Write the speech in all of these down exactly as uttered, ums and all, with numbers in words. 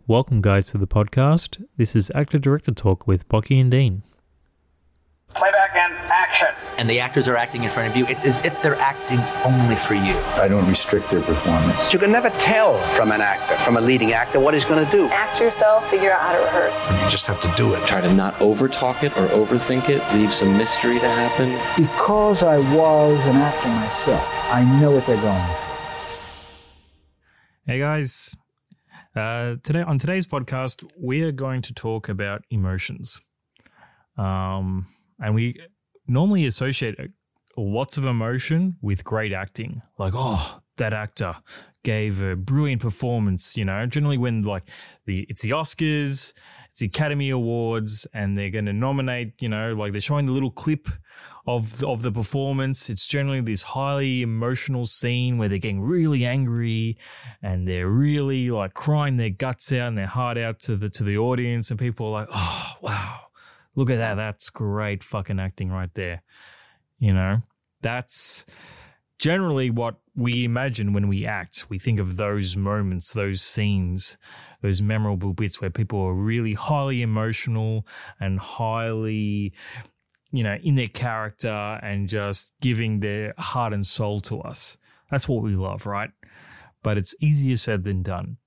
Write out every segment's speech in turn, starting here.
Welcome, guys, to the podcast. This is Actor-Director Talk with Bocky and Dean. Playback and action. And the actors are acting in front of you. It's as if they're acting only for you. I don't restrict their performance. You can never tell from an actor, from a leading actor, what he's going to do. Act yourself, figure out how to rehearse. You just have to do it. Try to not overtalk it or overthink it. Leave some mystery to happen. Because I was an actor myself, I know what they're going for. Hey, guys. Uh, today on today's podcast, we are going to talk about emotions. Um... And we normally associate lots of emotion with great acting. Like, oh, that actor gave a brilliant performance, you know. Generally when like the it's the Oscars, it's the Academy Awards, and they're going to nominate, you know, like they're showing the little clip of the, of the performance. It's generally this highly emotional scene where they're getting really angry and they're really like crying their guts out and their heart out to the to the audience, and people are like, oh, wow. Look at that. That's great fucking acting right there. You know, that's generally what we imagine when we act. We think of those moments, those scenes, those memorable bits where people are really highly emotional and highly, you know, in their character and just giving their heart and soul to us. That's what we love, right? But it's easier said than done.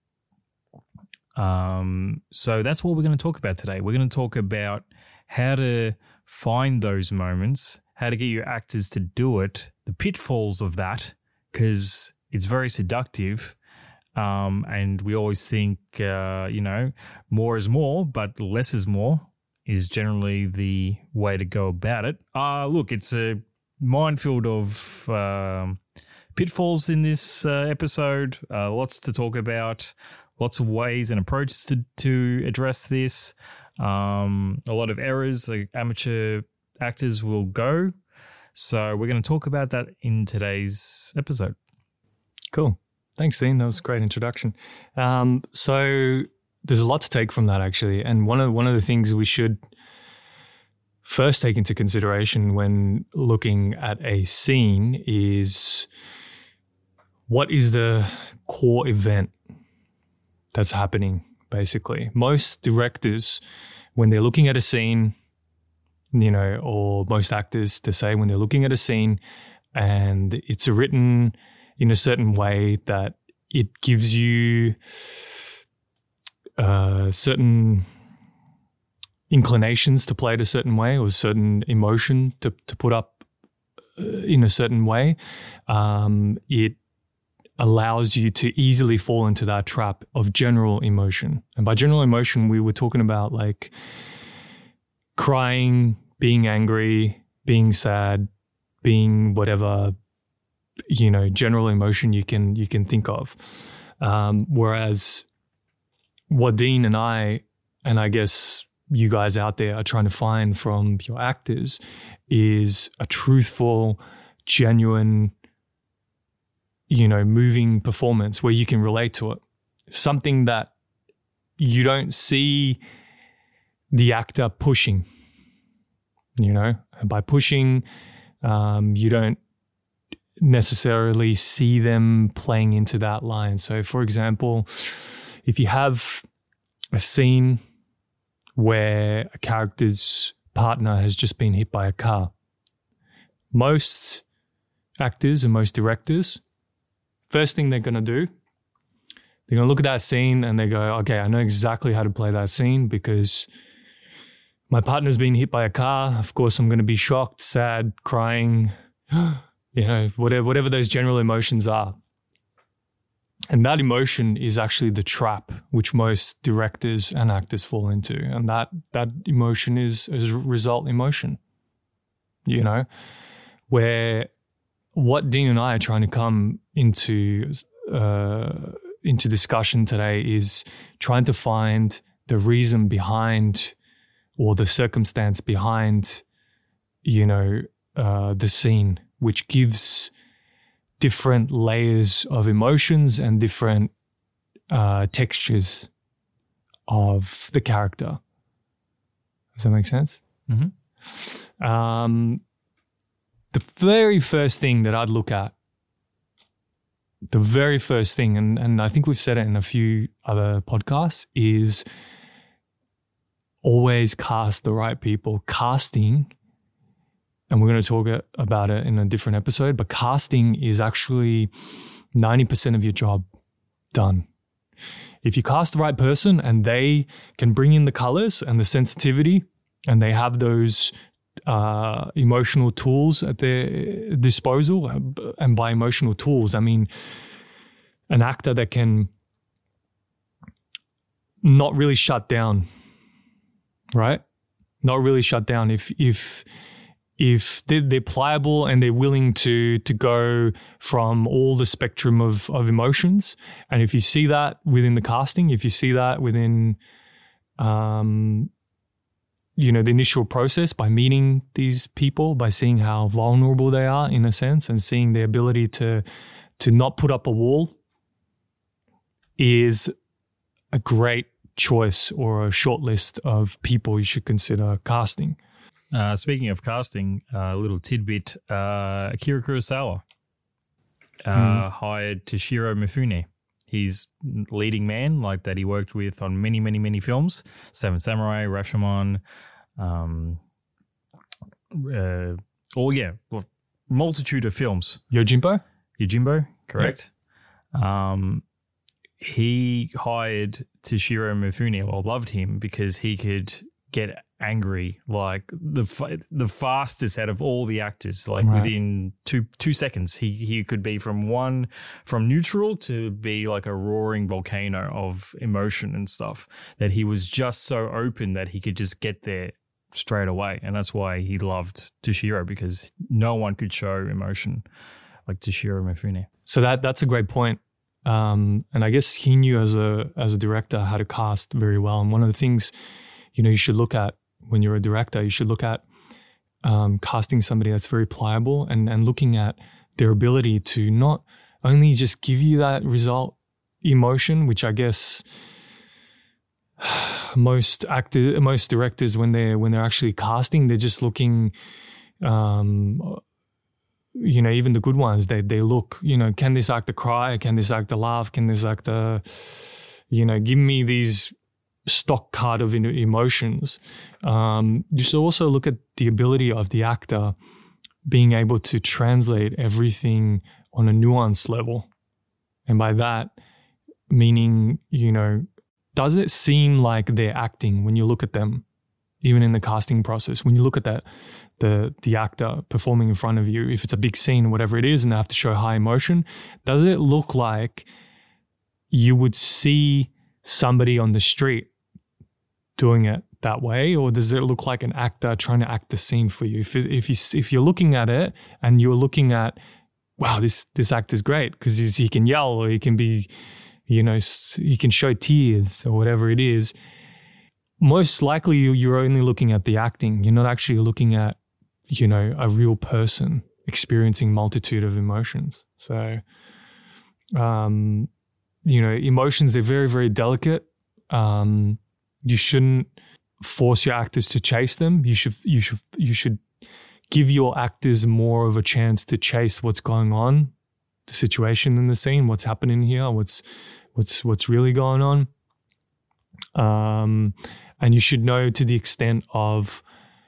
Um, so that's what we're going to talk about today. We're going to talk about how to find those moments, how to get your actors to do it, the pitfalls of that, because it's very seductive. Um, and we always think, uh, you know, more is more, but less is more is generally the way to go about it. Uh, look, it's a minefield of um, pitfalls in this uh, episode, uh, lots to talk about, lots of ways and approaches to, to address this. Um, a lot of errors like amateur actors will go. So we're going to talk about that in today's episode. Cool. Thanks, Dean. That was a great introduction. Um, so there's a lot to take from that, actually. And one of one of the things we should first take into consideration when looking at a scene is what is the core event that's happening. Basically, most directors, when they're looking at a scene, you know, or most actors to say when they're looking at a scene and it's written in a certain way that it gives you uh, certain inclinations to play it a certain way or certain emotion to, to put up uh, in a certain way, um, it allows you to easily fall into that trap of general emotion. And by general emotion, we were talking about like crying, being angry, being sad, being whatever, you know, general emotion you can you can think of. Um, whereas what Dean and I, and I guess you guys out there are trying to find from your actors is a truthful, genuine, you know, moving performance where you can relate to it. Something that you don't see the actor pushing, you know. And by pushing, um, you don't necessarily see them playing into that line. So, for example, if you have a scene where a character's partner has just been hit by a car, most actors and most directors, first thing they're going to do, they're going to look at that scene and they go, okay, I know exactly how to play that scene because my partner's been hit by a car. Of course, I'm going to be shocked, sad, crying, you know, whatever, whatever those general emotions are. And that emotion is actually the trap which most directors and actors fall into. And that, that emotion is, is result emotion, you know, where what Dean and I are trying to come into uh, into discussion today is trying to find the reason behind or the circumstance behind, you know, uh, the scene, which gives different layers of emotions and different uh, textures of the character. Does that make sense? Mm-hmm. Um, the very first thing that I'd look at the very first thing, and, and I think we've said it in a few other podcasts, is always cast the right people. Casting, and we're going to talk about it in a different episode, but casting is actually ninety percent of your job done. If you cast the right person and they can bring in the colors and the sensitivity, and they have those uh, emotional tools at their disposal, and by emotional tools, I mean an actor that can not really shut down, right? Not really shut down. If if if they're, they're pliable and they're willing to to go from all the spectrum of, of emotions, and if you see that within the casting, if you see that within, um, you know, the initial process, by meeting these people, by seeing how vulnerable they are in a sense, and seeing their ability to to not put up a wall, is a great choice or a short list of people you should consider casting. Uh, speaking of casting, a uh, little tidbit, uh, Akira Kurosawa uh, mm. hired Toshiro Mifune. He's leading man, like that he worked with on many, many, many films. Seven Samurai, Rashomon, um, uh, oh yeah, well, multitude of films. Yojimbo? Yojimbo, correct. Yep. Um, he hired Toshiro Mifune, or loved him, because he could get angry like the the fastest out of all the actors. Like right. within two two seconds, he he could be from one from neutral to be like a roaring volcano of emotion and stuff. That he was just so open that he could just get there straight away, and that's why he loved Toshiro, because no one could show emotion like Toshiro Mifune. So that that's a great point. Um, and I guess he knew as a as a director how to cast very well. And one of the things, you know, you should look at when you're a director, you should look at um, casting somebody that's very pliable, and, and looking at their ability to not only just give you that result emotion, which I guess most actors, most directors, when they're when they're actually casting, they're just looking. Um, you know, even the good ones, they they look, you know, can this actor cry? Can this actor laugh? Can this actor, you know, give me these stock card of emotions. Um, you should also look at the ability of the actor being able to translate everything on a nuance level. And by that, meaning, you know, does it seem like they're acting when you look at them, even in the casting process? When you look at that, the the actor performing in front of you, if it's a big scene or whatever it is, and they have to show high emotion, does it look like you would see somebody on the street doing it that way, or does it look like an actor trying to act the scene for you? If if you if you're looking at it and you're looking at, wow, this this actor's great because he can yell, or he can be, you know, he can show tears or whatever it is. Most likely, you're only looking at the acting. You're not actually looking at, you know, a real person experiencing multitude of emotions. So, um, you know, emotions, they're very, very delicate. Um, you shouldn't force your actors to chase them. You should, you should, you should give your actors more of a chance to chase what's going on, the situation in the scene, what's happening here, what's, what's, what's really going on. Um, and you should know to the extent of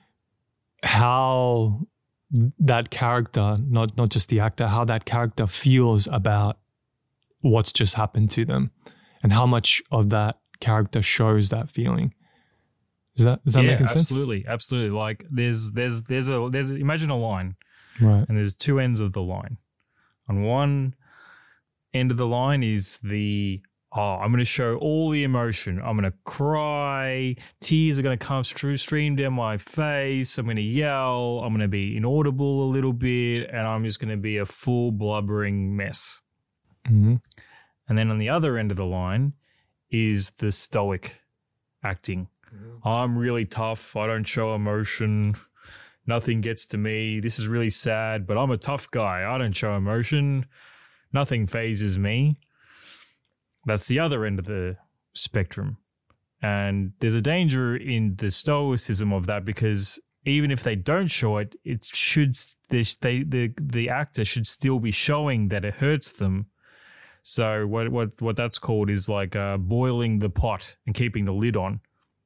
how that character, not not just the actor, how that character feels about what's just happened to them, and how much of that character shows that feeling. Does that does that yeah, make sense? Absolutely, absolutely. Like there's there's there's a there's a, imagine a line, right? And there's two ends of the line. On one end of the line is the oh, I'm going to show all the emotion. I'm going to cry. Tears are going to come through, stream down my face. I'm going to yell. I'm going to be inaudible a little bit. And I'm just going to be a full blubbering mess. Mm-hmm. And then on the other end of the line is the stoic acting. Mm-hmm. I'm really tough. I don't show emotion. Nothing gets to me. This is really sad, but I'm a tough guy. I don't show emotion. Nothing phases me. That's the other end of the spectrum. And there's a danger in the stoicism of that, because even if they don't show it, it should they, they the the actor should still be showing that it hurts them, So what what what that's called is like uh, boiling the pot and keeping the lid on.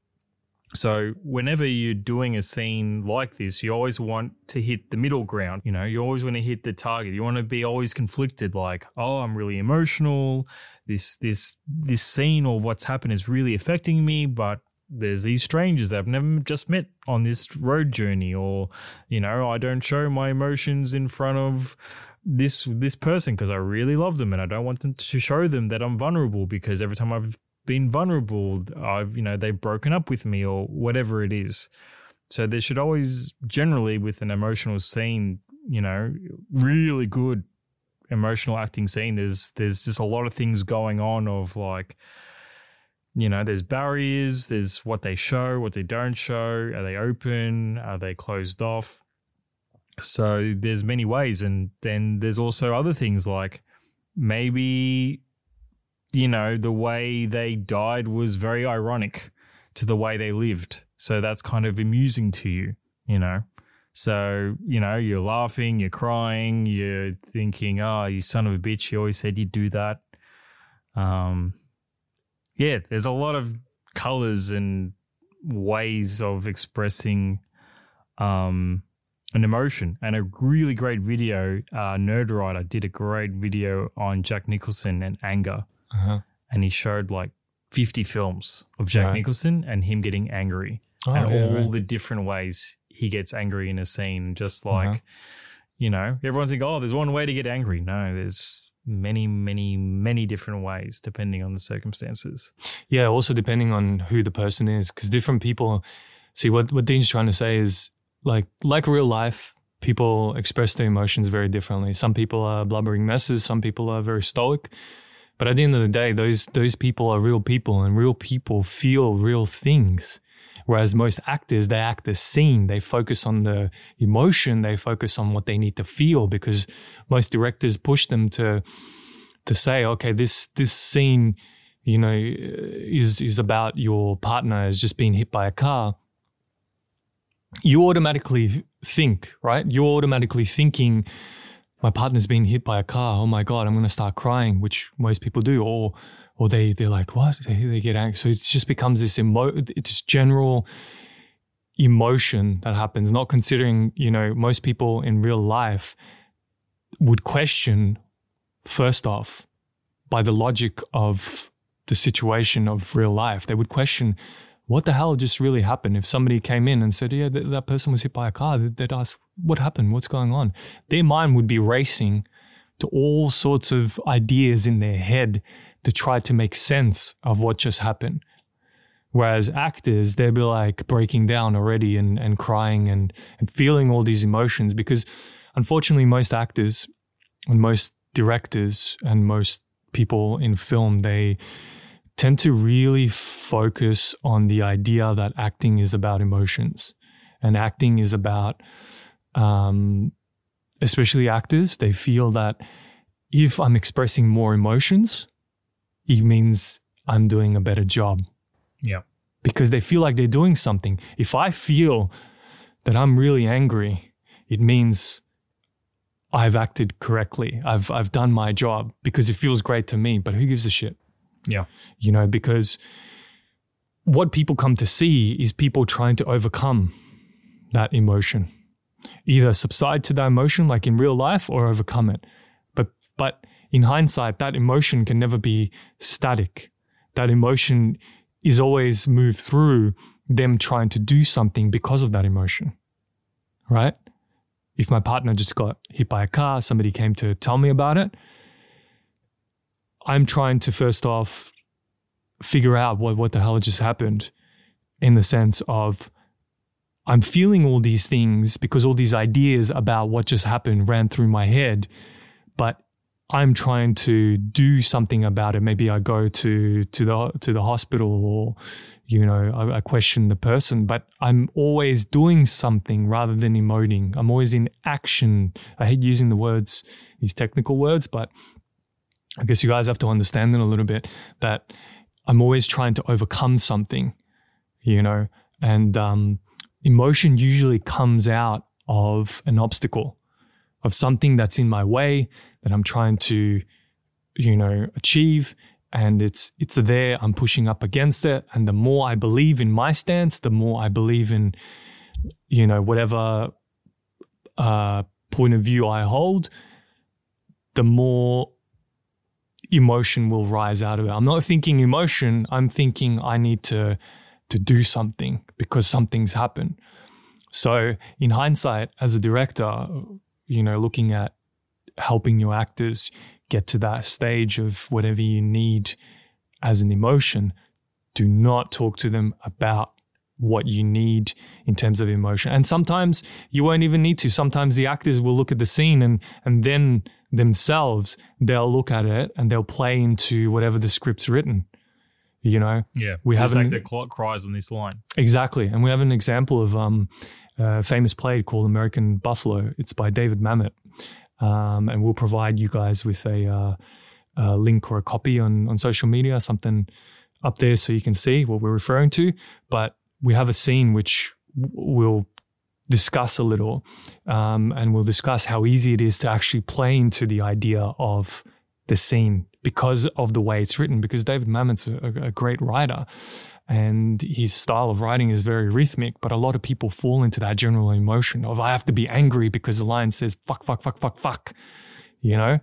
So whenever you're doing a scene like this, you always want to hit the middle ground. You know, you always want to hit the target. You want to be always conflicted, like, oh, I'm really emotional. This this this scene or what's happened is really affecting me, but there's these strangers that I've never just met on this road journey, or, you know, I don't show my emotions in front of this this person because I really love them and I don't want them to show them that I'm vulnerable because every time I've been vulnerable, I've, you know, they've broken up with me or whatever it is. So there should always, generally with an emotional scene, you know, really good emotional acting scene, there's there's just a lot of things going on of like, you know, there's barriers, there's what they show, what they don't show, are they open, are they closed off? So there's many ways. And then there's also other things like maybe, you know, the way they died was very ironic to the way they lived. So that's kind of amusing to you, you know. So, you know, you're laughing, you're crying, you're thinking, oh, you son of a bitch, you always said you'd do that. Um, yeah, there's a lot of colors and ways of expressing um, an emotion. And a really great video, uh, Nerdwriter did a great video on Jack Nicholson and anger. Uh-huh. And he showed like fifty films of Jack right. Nicholson and him getting angry oh, and yeah, all right. the different ways he gets angry in a scene. Just like, uh-huh. you know, everyone's like, oh, there's one way to get angry. No, there's many, many, many different ways depending on the circumstances. Yeah, also depending on who the person is, because different people, see what, what Dean's trying to say is like, like real life, people express their emotions very differently. Some people are blubbering messes, some people are very stoic. But at the end of the day, those those people are real people, and real people feel real things. Whereas most actors, they act the scene. They focus on the emotion. They focus on what they need to feel, because most directors push them to to say, okay, this this scene, you know, is is about your partner has just been hit by a car. You automatically think, right? You're automatically thinking, my partner's been hit by a car. Oh my God, I'm going to start crying, which most people do. Or or they, they're like, what? They, they get angry. So it just becomes this emo, it's general emotion that happens, not considering, you know, most people in real life would question, first off, by the logic of the situation of real life. They would question, what the hell just really happened? If somebody came in and said, yeah, th- that person was hit by a car, they'd ask, what happened? What's going on? Their mind would be racing to all sorts of ideas in their head to try to make sense of what just happened. Whereas actors, they'd be like breaking down already and, and crying and, and feeling all these emotions, because unfortunately most actors and most directors and most people in film, they tend to really focus on the idea that acting is about emotions, and acting is about, um, especially actors, they feel that if I'm expressing more emotions, it means I'm doing a better job. Yeah. Because they feel like they're doing something. If I feel that I'm really angry, it means I've acted correctly. I've I've done my job because it feels great to me, but who gives a shit? Yeah. You know, because what people come to see is people trying to overcome that emotion. Either subside to that emotion like in real life or overcome it. But but in hindsight, that emotion can never be static. That emotion is always moved through them trying to do something because of that emotion, right? If my partner just got hit by a car, somebody came to tell me about it, I'm trying to first off figure out what, what the hell just happened, in the sense of I'm feeling all these things because all these ideas about what just happened ran through my head, but I'm trying to do something about it. Maybe I go to to the to the hospital, or, you know, I, I question the person, but I'm always doing something rather than emoting. I'm always in action. I hate using the words, these technical words, but I guess you guys have to understand it a little bit, that I'm always trying to overcome something, you know, and um, emotion usually comes out of an obstacle, of something that's in my way that I'm trying to you know, achieve, and it's it's there. I'm pushing up against it, and the more I believe in my stance, the more I believe in, you know, whatever uh, point of view I hold, the more emotion will rise out of it. I'm not thinking emotion. I'm thinking I need to to do something because something's happened. So in hindsight, as a director, you know, looking at helping your actors get to that stage of whatever you need as an emotion, do not talk to them about what you need in terms of emotion. And sometimes you won't even need to. Sometimes the actors will look at the scene and and then themselves, they'll look at it and they'll play into whatever the script's written. You know? Yeah. We have this an, actor cl- cries on this line. Exactly. And we have an example of um, a famous play called American Buffalo. It's by David Mamet. Um, and we'll provide you guys with a, uh, a link or a copy on, on social media, something up there so you can see what we're referring to. But we have a scene which we'll discuss a little, um, and we'll discuss how easy it is to actually play into the idea of the scene because of the way it's written, because David Mamet's a, a great writer and his style of writing is very rhythmic, but a lot of people fall into that general emotion of I have to be angry because the line says fuck, fuck, fuck, fuck, fuck, you know?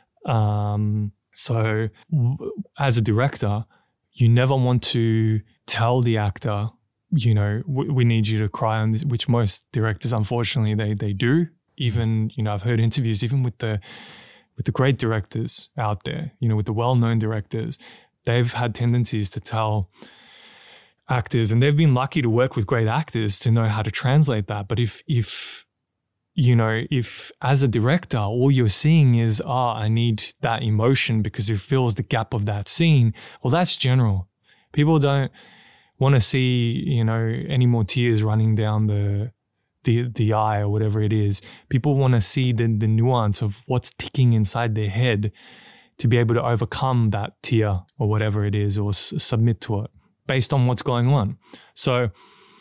Um, so w- as a director, you never want to tell the actor, you know, w- we need you to cry on this, which most directors, unfortunately, they they do. Even, you know, I've heard interviews even with the with the great directors out there, you know, with the well-known directors, they've had tendencies to tell actors, and they've been lucky to work with great actors to know how to translate that. But if, if you know, if as a director, all you're seeing is, ah, oh, I need that emotion because it fills the gap of that scene, well, that's general. People don't want to see, you know, any more tears running down the the the eye or whatever it is. People want to see the, the nuance of what's ticking inside their head to be able to overcome that tear or whatever it is, or s- submit to it based on what's going on. So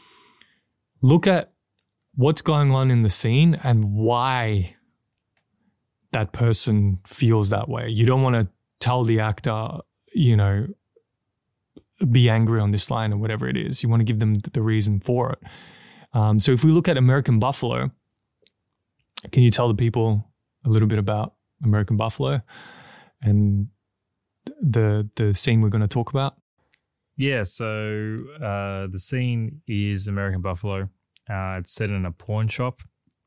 look at what's going on in the scene and why that person feels that way. You don't want to tell the actor, you know, be angry on this line or whatever it is. You want to give them the reason for it. Um, so if we look at American Buffalo, can you tell the people a little bit about American Buffalo and the the scene we're going to talk about? Yeah, so uh, the scene is American Buffalo. Uh, it's set in a pawn shop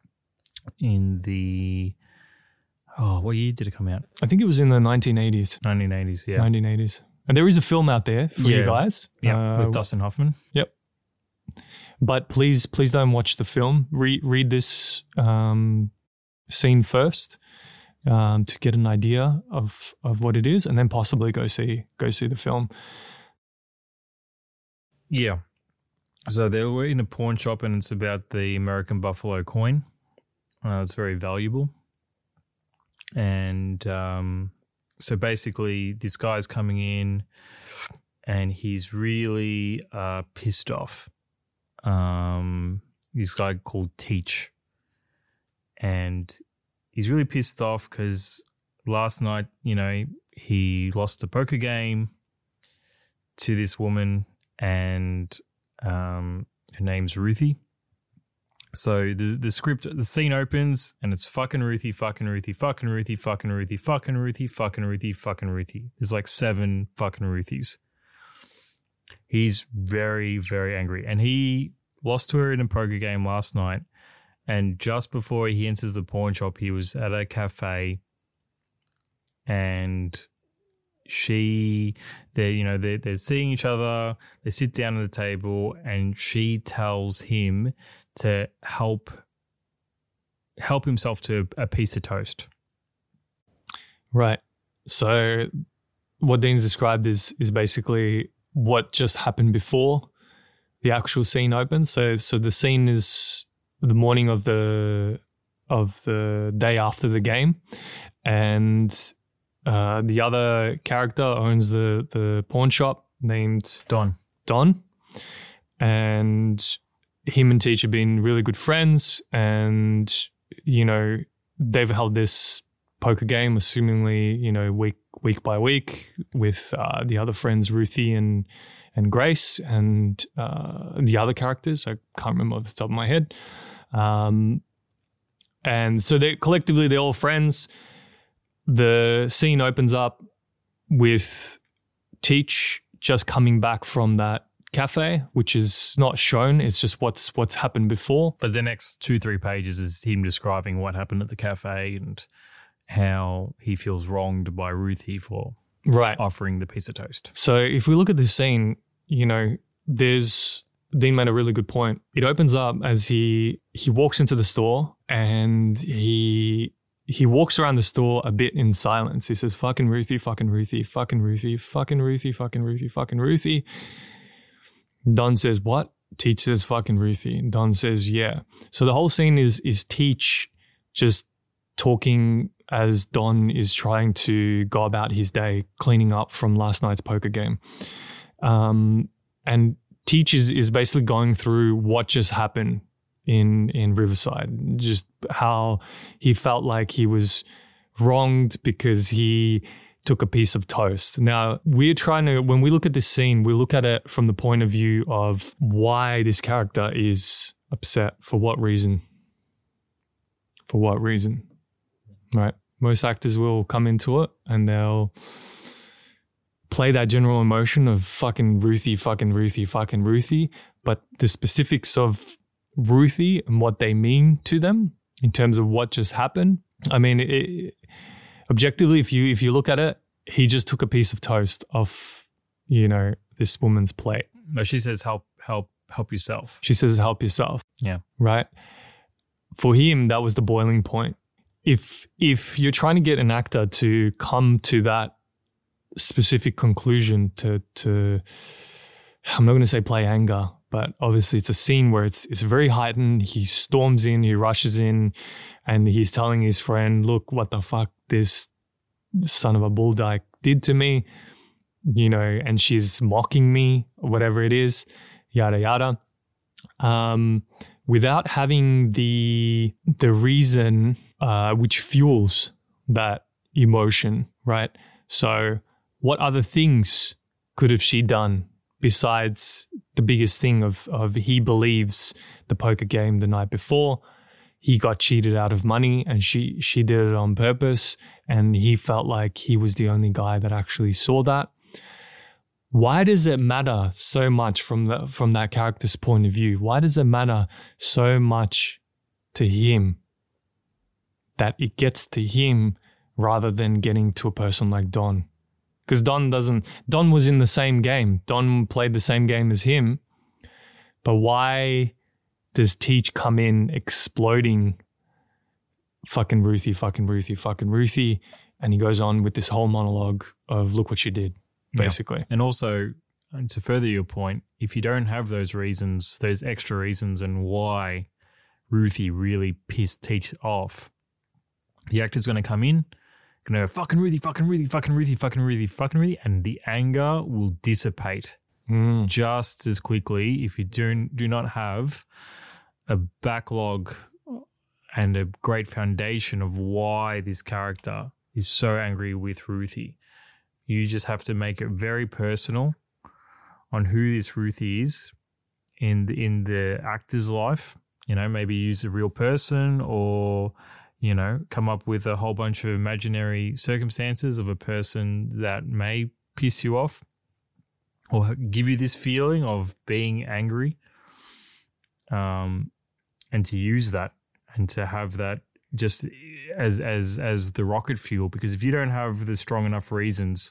in the, oh, what year did it come out? I think it was in the nineteen eighties. nineteen eighties, yeah. nineteen eighties. And there is a film out there for yeah. you guys. Yeah, uh, with Dustin Hoffman. Yep. But please, please don't watch the film. Re- read this um, scene first um, to get an idea of, of what it is, and then possibly go see go see the film. Yeah. So they were in a pawn shop, and it's about the American Buffalo coin. Uh, it's very valuable. And um, so basically this guy's coming in and he's really uh, pissed off. Um, this guy called Teach. And he's really pissed off because last night, you know, he lost the poker game to this woman, and um, her name's Ruthie. So the the script, the scene opens and it's fucking Ruthie, fucking Ruthie, fucking Ruthie, fucking Ruthie, fucking Ruthie, fucking Ruthie, fucking Ruthie. There's like seven fucking Ruthies. He's very, very angry. And he lost to her in a poker game last night. And just before he enters the pawn shop, he was at a cafe, and she, they're, you know, they're, they're seeing each other. They sit down at the table, and she tells him to help help himself to a piece of toast. Right. So what Dean's described is is basically what just happened before the actual scene opens. So so the scene is the morning of the of the day after the game, and uh, the other character owns the the pawn shop named Don. Don, and him and Teach have been really good friends, and you know they've held this poker game, assumingly, you know, week week by week with uh, the other friends, Ruthie and and Grace, and uh, the other characters. I can't remember off the top of my head. Um, and so they collectively, they're all friends. The scene opens up with Teach just coming back from that cafe, which is not shown. It's just what's what's happened before. But the next two, three pages is him describing what happened at the cafe and how he feels wronged by Ruthie for right offering the piece of toast. So if we look at this scene, you know, there's Dean made a really good point. It opens up as he he walks into the store and he he walks around the store a bit in silence. He says, fucking Ruthie, fucking Ruthie, fucking Ruthie, fucking Ruthie, fucking Ruthie, fucking Ruthie. Don says, what? Teach says, fucking Ruthie. Don says, yeah. So the whole scene is is Teach just talking as Don is trying to go about his day, cleaning up from last night's poker game. Um, and Teach is, is basically going through what just happened in in Riverside, just how he felt like he was wronged because he took a piece of toast. Now, we're trying to, when we look at this scene, we look at it from the point of view of why this character is upset. For what reason? For what reason? Right? Most actors will come into it and they'll play that general emotion of fucking Ruthie, fucking Ruthie, fucking Ruthie, but the specifics of Ruthie and what they mean to them in terms of what just happened. I mean, it, objectively, if you if you look at it, he just took a piece of toast off, you know, this woman's plate. No, she says, help, help, help yourself. She says, help yourself. Yeah. Right? For him, that was the boiling point. If if you're trying to get an actor to come to that specific conclusion to to I'm not going to say play anger, but obviously it's a scene where it's it's very heightened. He storms in, he rushes in, and he's telling his friend, look, what the fuck this son of a bull dyke did to me, you know, and she's mocking me, or whatever it is, yada, yada. Um, without having the the reason uh, which fuels that emotion, right? So what other things could have she done besides the biggest thing of, of he believes the poker game the night before, he got cheated out of money and she she did it on purpose, and he felt like he was the only guy that actually saw that. Why does it matter so much from the, from that character's point of view? Why does it matter so much to him that it gets to him rather than getting to a person like Don? Because Don doesn't, Don was in the same game. Don played the same game as him. But why does Teach come in exploding fucking Ruthie, fucking Ruthie, fucking Ruthie? And he goes on with this whole monologue of look what you did, basically. Yeah. And also, and to further your point, if you don't have those reasons, those extra reasons and why Ruthie really pissed Teach off, the actor's going to come in, going to go, fucking Ruthie, fucking Ruthie, fucking Ruthie, fucking Ruthie, fucking Ruthie, and the anger will dissipate Mm. just as quickly if you do, do not have a backlog and a great foundation of why this character is so angry with Ruthie. You just have to make it very personal on who this Ruthie is in the, in the actor's life. You know, maybe use a real person or, you know, come up with a whole bunch of imaginary circumstances of a person that may piss you off or give you this feeling of being angry, um, and to use that and to have that just as as as the rocket fuel. Because if you don't have the strong enough reasons,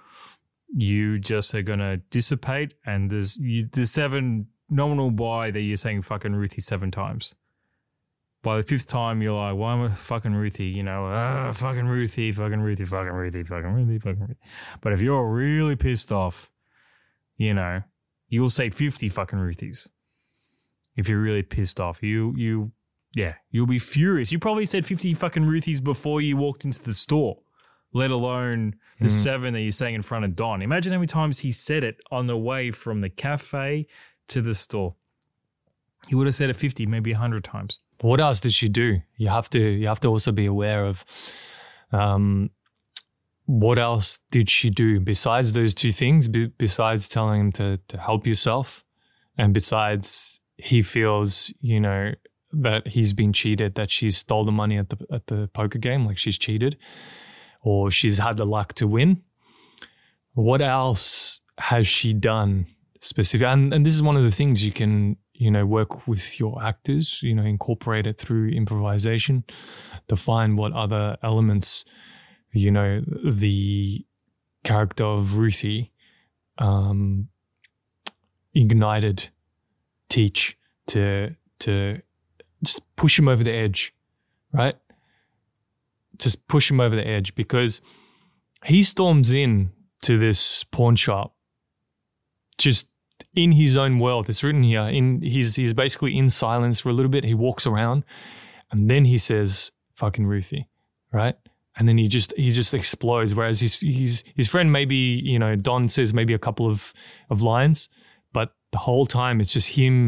you just are going to dissipate, and there's you, the seven nominal buy that you're saying fucking Ruthie seven times. By the fifth time, you're like, why am I fucking Ruthie? You know, ah, fucking Ruthie, fucking Ruthie, fucking Ruthie, fucking Ruthie, fucking Ruthie. But if you're really pissed off, you know, you'll say fifty fucking Ruthies. If you're really pissed off, you, you, yeah, you'll be furious. You probably said fifty fucking Ruthies before you walked into the store, let alone the mm-hmm. seven that you're saying in front of Don. Imagine how many times he said it on the way from the cafe to the store. He would have said it fifty, maybe one hundred times. What else did she do? You have to you have to also be aware of um, what else did she do besides those two things, be, besides telling him to, to help yourself, and besides he feels, you know, that he's been cheated, that she's stole the money at the at the poker game, like she's cheated, or she's had the luck to win. What else has she done specific? And, and this is one of the things you can, you know, work with your actors, you know, incorporate it through improvisation to find what other elements, you know, the character of Ruthie um, ignited Teach to to just push him over the edge, right? Just push him over the edge, because he storms in to this pawn shop just in his own world. It's written here. In he's he's basically in silence for a little bit. He walks around, and then he says, "Fucking Ruthie," right? And then he just he just explodes. Whereas his his his friend, maybe, you know, Don says maybe a couple of of lines, but the whole time it's just him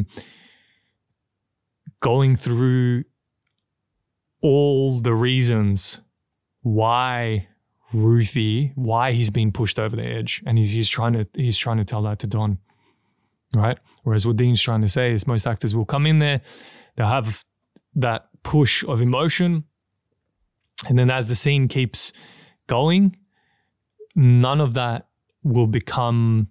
going through all the reasons why Ruthie, why he's been pushed over the edge, and he's he's trying to he's trying to tell that to Don, right? Whereas what Dean's trying to say is most actors will come in there, they'll have that push of emotion, and then as the scene keeps going, none of that will become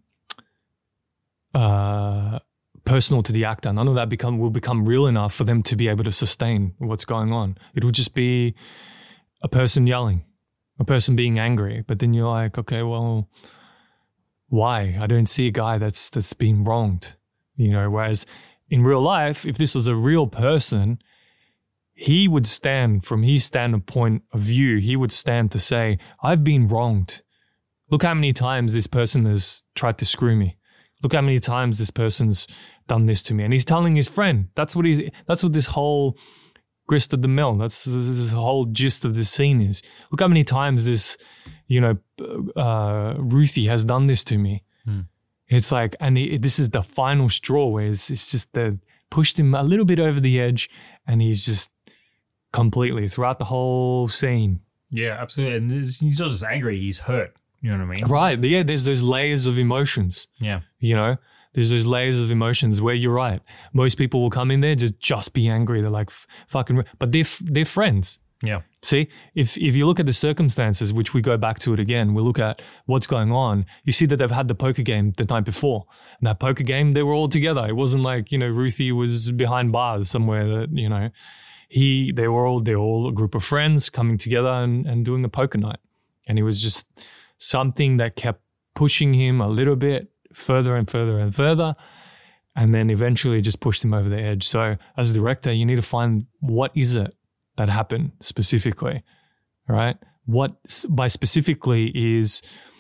uh, personal to the actor. None of that become will become real enough for them to be able to sustain what's going on. It will just be a person yelling, a person being angry. But then you're like, okay, well, why? I don't see a guy that's that's been wronged, you know. Whereas in real life, if this was a real person, he would stand from his standpoint of view. He would stand to say, I've been wronged. Look how many times this person has tried to screw me. Look how many times this person's done this to me. And he's telling his friend. That's what he. That's what this whole grist of the mill, that's this whole gist of this scene is. Look how many times this, you know, uh, Ruthie has done this to me. Hmm. It's like, and he, this is the final straw where it's, it's just the pushed him a little bit over the edge, and he's just completely throughout the whole scene. Yeah, absolutely. And he's not just angry, he's hurt. You know what I mean? Right. Yeah, there's those layers of emotions. Yeah. You know, there's those layers of emotions where you're right. Most people will come in there just just be angry. They're like, fucking, but they're they're friends. Yeah. See, if if you look at the circumstances, which we go back to it again, we look at what's going on. You see that they've had the poker game the night before. And that poker game, they were all together. It wasn't like, you know, Ruthie was behind bars somewhere that, you know, he they were all they were all a group of friends coming together and, and doing a poker night. And it was just something that kept pushing him a little bit further and further and further, and then eventually just pushed him over the edge. So as a director, you need to find what is it that happened specifically, right? What by specifically is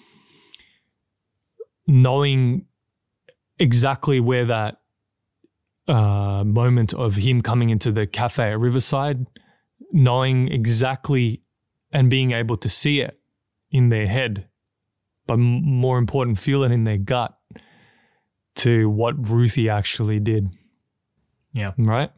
knowing exactly where that uh, moment of him coming into the cafe at Riverside, knowing exactly and being able to see it in their head, but m- more important, feel it in their gut to what Ruthie actually did. Yeah. Right?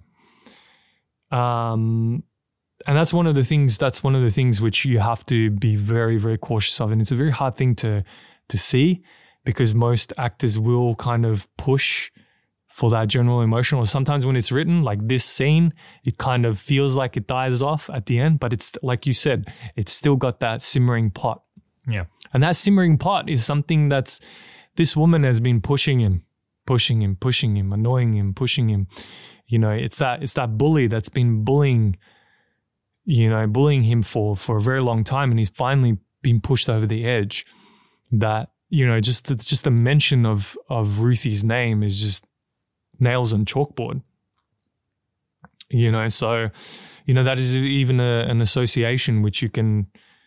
Um, and that's one of the things, that's one of the things which you have to be very, very cautious of. And it's a very hard thing to, to see, because most actors will kind of push for that general emotion, or sometimes when it's written like this scene, it kind of feels like it dies off at the end, but it's like you said, it's still got that simmering pot. Yeah. And that simmering pot is something that's, this woman has been pushing him, pushing him, pushing him, annoying him, pushing him. You know, it's that, it's that bully that's been bullying, you know, bullying him for, for a very long time. And he's finally been pushed over the edge that, you know, just, just the mention of, of Ruthie's name is just nails on chalkboard, you know. So, you know, that is even a, an association which you can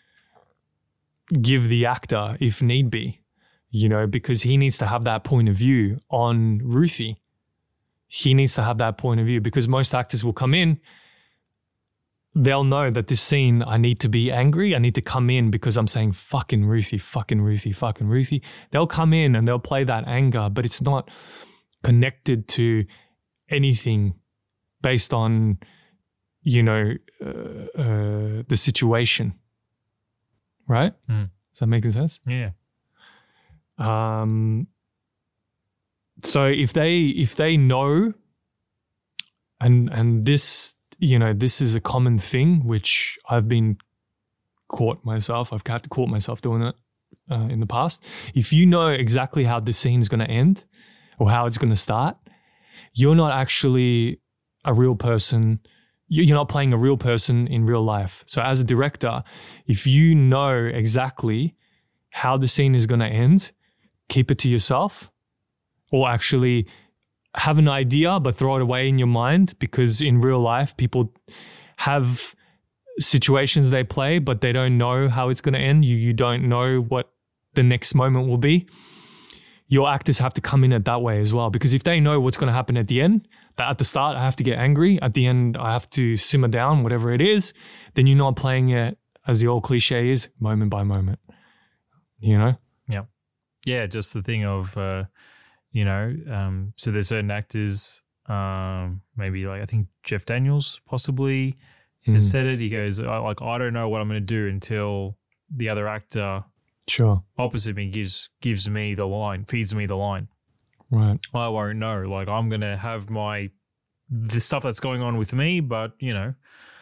give the actor if need be, you know, because he needs to have that point of view on Ruthie. He needs to have that point of view, because most actors will come in, they'll know that this scene, I need to be angry. I need to come in because I'm saying fucking Ruthie, fucking Ruthie, fucking Ruthie. They'll come in and they'll play that anger, but it's not connected to anything based on, you know, uh, uh, the situation, right? Mm. Is that making sense? Yeah. Um. So if they if they know, and and this you know this is a common thing which I've been caught myself. I've caught caught myself doing it uh, in the past. If you know exactly how the scene is going to end or how it's going to start, you're not actually a real person. You're not playing a real person in real life. So as a director, if you know exactly how the scene is going to end, keep it to yourself, or actually have an idea but throw it away in your mind, because in real life, people have situations they play, but they don't know how it's going to end. You, you don't know what the next moment will be. Your actors have to come in it that way as well, because if they know what's going to happen at the end, that at the start I have to get angry, at the end I have to simmer down, whatever it is, then you're not playing it, as the old cliche is, moment by moment, you know? Yeah. Yeah, just the thing of, uh, you know, um, so there's certain actors, um, maybe like I think Jeff Daniels possibly Mm. has said it. He goes, I, like, I don't know what I'm going to do until the other actor Sure. opposite me gives gives me the line, feeds me the line. Right. I won't know. Like, I'm going to have my, the stuff that's going on with me, but, you know,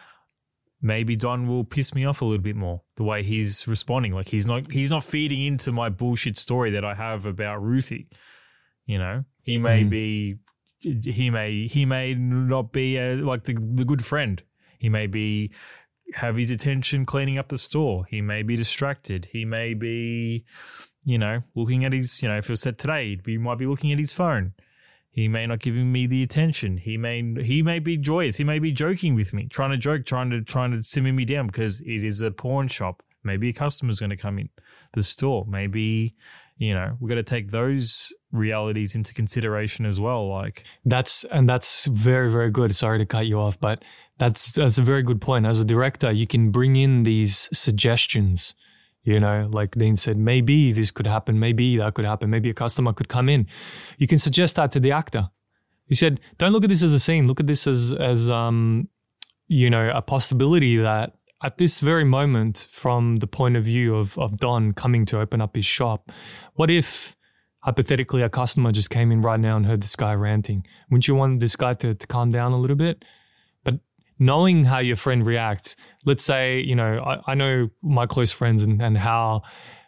maybe Don will piss me off a little bit more, the way he's responding. Like, he's not he's not feeding into my bullshit story that I have about Ruthie. You know, he may Mm. be, he may he may not be a, like the the good friend. He may be have his attention cleaning up the store. He may be distracted. He may be, you know, looking at his, you know, if it was said today, he might be looking at his phone. He may not giving me the attention. He may he may be joyous. He may be joking with me, trying to joke, trying to trying to simmer me down because it is a pawn shop. Maybe a customer's going to come in the store. Maybe, you know, we've got to take those realities into consideration as well. Like That's and that's very, very good. Sorry to cut you off, but that's that's a very good point. As a director, you can bring in these suggestions. You know, like Dean said, maybe this could happen, maybe that could happen, maybe a customer could come in. You can suggest that to the actor. You said, don't look at this as a scene. Look at this as as um, you know, a possibility that at this very moment, from the point of view of of Don coming to open up his shop, what if hypothetically a customer just came in right now and heard this guy ranting? Wouldn't you want this guy to, to calm down a little bit? But knowing how your friend reacts, let's say, you know, I, I know my close friends and, and how,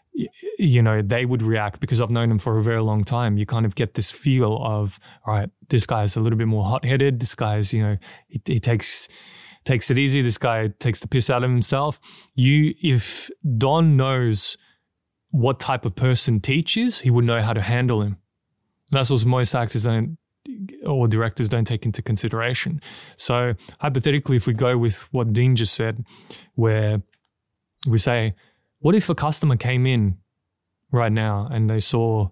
you know, they would react because I've known them for a very long time. You kind of get this feel of, all right, this guy's a little bit more hot-headed. This guy's, you know, he, he takes takes it easy. This guy takes the piss out of himself. You, if Don knows what type of person Teach is, he would know how to handle him. That's what most actors don't, or directors don't take into consideration. So hypothetically, if we go with what Dean just said, where we say, what if a customer came in right now and they saw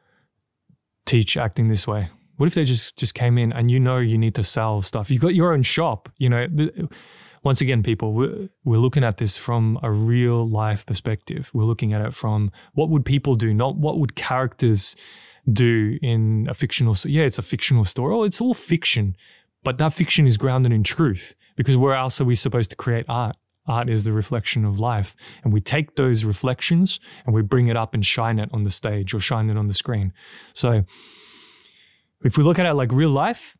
Teach acting this way? What if they just, just came in and you know you need to sell stuff? You've got your own shop. You know, th- once again, people, we're, we're looking at this from a real life perspective. We're looking at it from what would people do, not what would characters do in a fictional story. Yeah, it's a fictional story. Oh, it's all fiction, but that fiction is grounded in truth, because where else are we supposed to create art? Art is the reflection of life. And we take those reflections and we bring it up and shine it on the stage or shine it on the screen. So if we look at it like real life,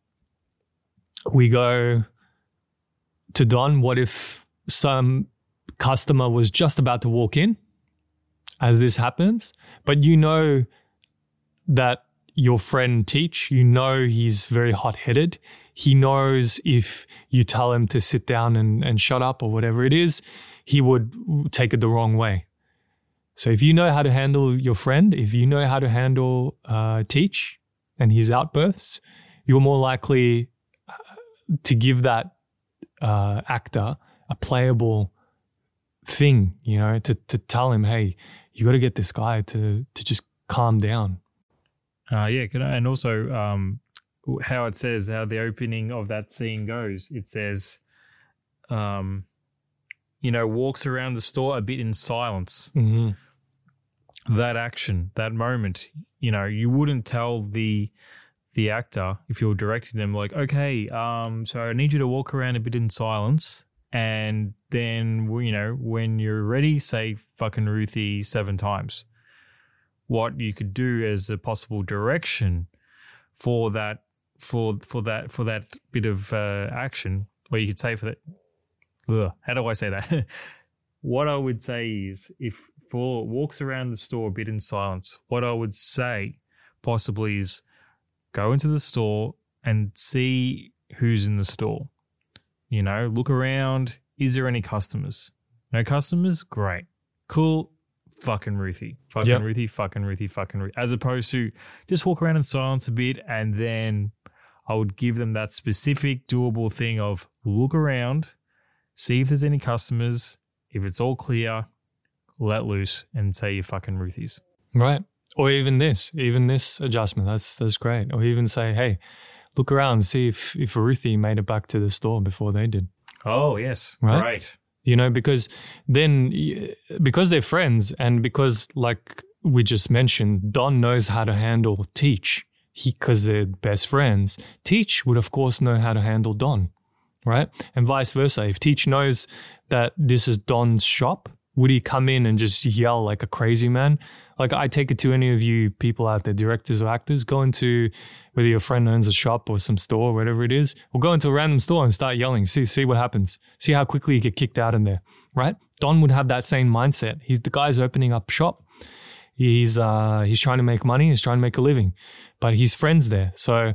we go to Don, what if some customer was just about to walk in as this happens, but you know that your friend Teach, you know he's very hot-headed. He knows if you tell him to sit down and, and shut up or whatever it is, he would take it the wrong way. So if you know how to handle your friend, if you know how to handle uh, Teach and his outbursts, you're more likely to give that uh, actor a playable thing, you know, to to tell him, hey, you got to get this guy to to just calm down. Uh, yeah, can I, and also um, how it says, how the opening of that scene goes. It says, um, you know, walks around the store a bit in silence. Mm-hmm. That action, that moment, you know, you wouldn't tell the the actor if you're directing them, like, okay, um, so I need you to walk around a bit in silence and then, you know, when you're ready, say fucking Ruthie seven times. What you could do as a possible direction for that, for for that, for that bit of uh, action, where you could say for that. Ugh, how do I say that? What I would say is, if Paul walks around the store a bit in silence, what I would say possibly is go into the store and see who's in the store. You know, look around. Is there any customers? No customers? Great. Cool. Fucking Ruthie. Fucking yep. Ruthie, fucking Ruthie, fucking Ruthie. As opposed to just walk around in silence a bit, and then I would give them that specific doable thing of look around, see if there's any customers. If it's all clear, let loose and say you're fucking Ruthies. Right. Or even this, even this adjustment. That's that's great. Or even say, hey, look around and see if, if Ruthie made it back to the store before they did. Oh, yes. Right. Right. You know, because then, because they're friends and because, like we just mentioned, Don knows how to handle Teach because they're best friends. Teach would, of course, know how to handle Don, right? And vice versa. If Teach knows that this is Don's shop, would he come in and just yell like a crazy man? Like, I take it to any of you people out there, directors or actors, go into whether your friend owns a shop or some store or whatever it is, or go into a random store and start yelling. See, see what happens. See how quickly you get kicked out in there, right? Don would have that same mindset. He's the guy's opening up shop. He's uh he's trying to make money. He's trying to make a living, but his friend's there. So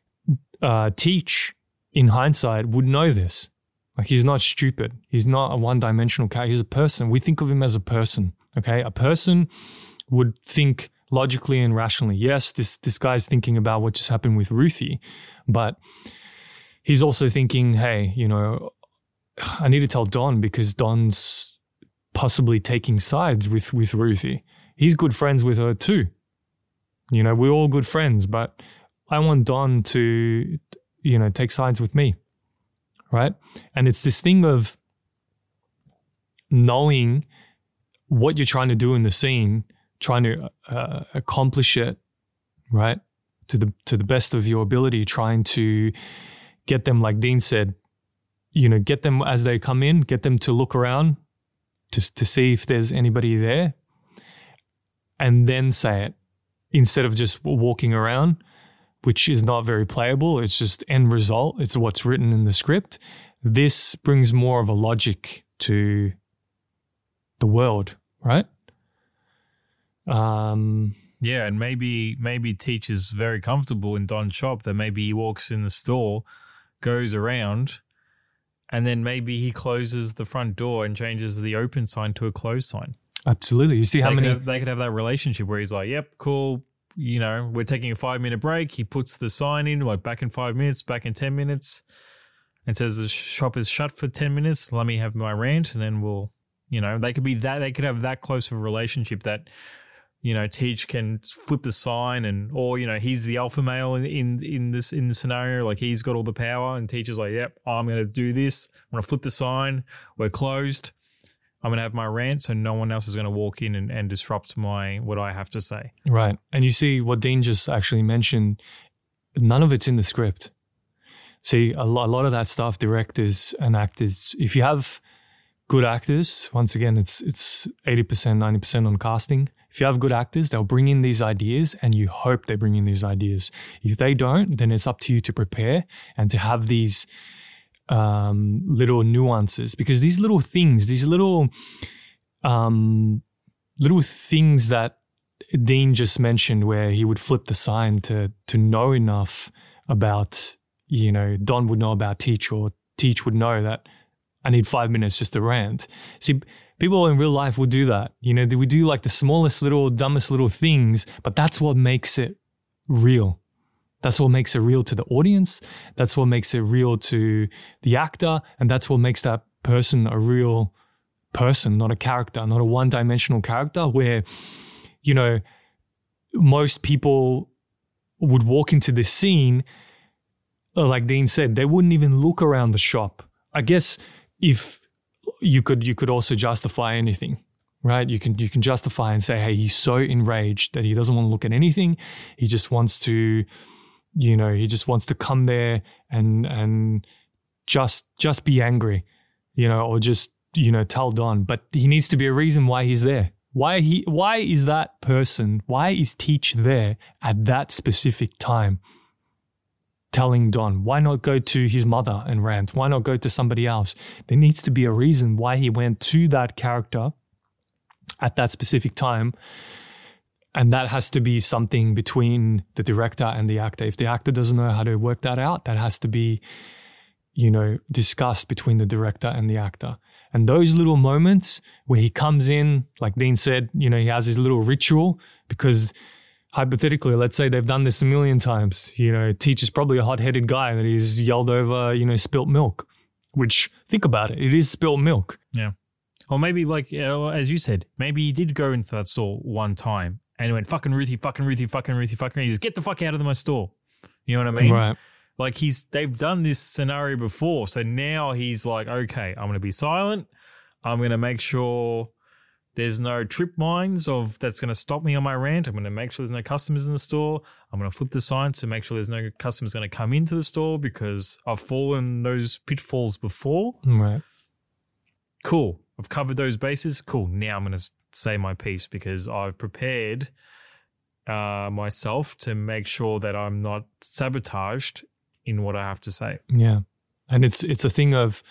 uh, Teach, in hindsight, would know this. Like, he's not stupid. He's not a one-dimensional character. He's a person. We think of him as a person. Okay, a person would think logically and rationally. Yes, this this guy's thinking about what just happened with Ruthie, but he's also thinking, hey, you know, I need to tell Don because Don's possibly taking sides with, with Ruthie. He's good friends with her too. You know, we're all good friends, but I want Don to, you know, take sides with me, right? And it's this thing of knowing what you're trying to do in the scene, trying to uh, accomplish it, right, to the to the best of your ability, trying to get them, like Dean said, you know, get them as they come in, get them to look around to, to see if there's anybody there, and then say it instead of just walking around, which is not very playable. It's just end result. It's what's written in the script. This brings more of a logic to the world, right? Um, yeah, and maybe maybe Teach is very comfortable in Don's shop, that maybe he walks in the store, goes around, and then maybe he closes the front door and changes the open sign to a closed sign. Absolutely. You see how they many... Could have, they could have that relationship where he's like, yep, cool, you know, we're taking a five-minute break. He puts the sign in, like, back in five minutes, back in ten minutes, and says the shop is shut for ten minutes. Let me have my rant, and then we'll, you know, they could be that, they could have that close of a relationship that, you know, Teach can flip the sign, and, or, you know, he's the alpha male in, in, in this, in the scenario. Like, he's got all the power, and Teach is like, yep, I'm going to do this. I'm going to flip the sign. We're closed. I'm going to have my rant, so no one else is going to walk in and, and disrupt my, what I have to say. Right. And you see what Dean just actually mentioned, none of it's in the script. See, a lot, a lot of that stuff, directors and actors, if you have good actors, once again, it's it's eighty percent, ninety percent on casting. If you have good actors, they'll bring in these ideas, and you hope they bring in these ideas. If they don't, then it's up to you to prepare and to have these um, little nuances, because these little things, these little um, little things that Dean just mentioned, where he would flip the sign to to know enough about, you know, Don would know about Teach, or Teach would know that I need five minutes just to rant. See, people in real life will do that. You know, we do like the smallest little, dumbest little things, but that's what makes it real. That's what makes it real to the audience. That's what makes it real to the actor. And that's what makes that person a real person, not a character, not a one-dimensional character where, you know, most people would walk into this scene, like Dean said, they wouldn't even look around the shop. I guess if you could, you could also justify anything, right? You can, you can justify and say, hey, he's so enraged that he doesn't want to look at anything. He just wants to, you know, he just wants to come there and, and just, just be angry. you know, or just, you know, tell Don, but he needs to be a reason why he's there. Why he? Why is that person, why is Teach there at that specific time telling Don? Why not go to his mother and rant? Why not go to somebody else? There needs to be a reason why he went to that character at that specific time. And that has to be something between the director and the actor. If the actor doesn't know how to work that out, that has to be, you know, discussed between the director and the actor. And those little moments where he comes in, like Dean said, you know, he has his little ritual, because hypothetically, let's say they've done this a million times. You know, Teach is probably a hot-headed guy that he's yelled over, you know, spilt milk, which, think about it, it is spilt milk. Yeah. Or maybe, like, uh, as you said, maybe he did go into that store one time and he went, fucking Ruthie, fucking Ruthie, fucking Ruthie, fucking Ruthie. Just get the fuck out of my store. You know what I mean? Right. Like, he's they've done this scenario before. So now he's like, okay, I'm going to be silent. I'm going to make sure there's no trip mines of that's going to stop me on my rant. I'm going to make sure there's no customers in the store. I'm going to flip the sign to make sure there's no customers going to come into the store because I've fallen those pitfalls before. Right. Cool. I've covered those bases. Cool. Now I'm going to say my piece because I've prepared uh, myself to make sure that I'm not sabotaged in what I have to say. Yeah. And it's it's a thing of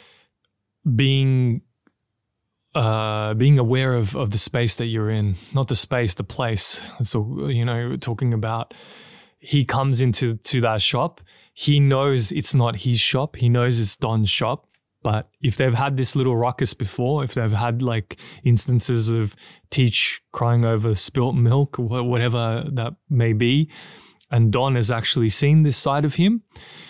being uh, being aware of, of the space that you're in, not the space, the place. So, you know, talking about he comes into to that shop. He knows it's not his shop. He knows it's Don's shop. But if they've had this little ruckus before, if they've had like instances of Teach crying over spilt milk, or whatever that may be, and Don has actually seen this side of him,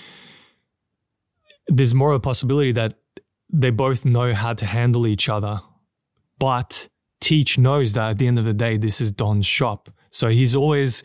there's more of a possibility that they both know how to handle each other. But Teach knows that at the end of the day, this is Don's shop. So he's always,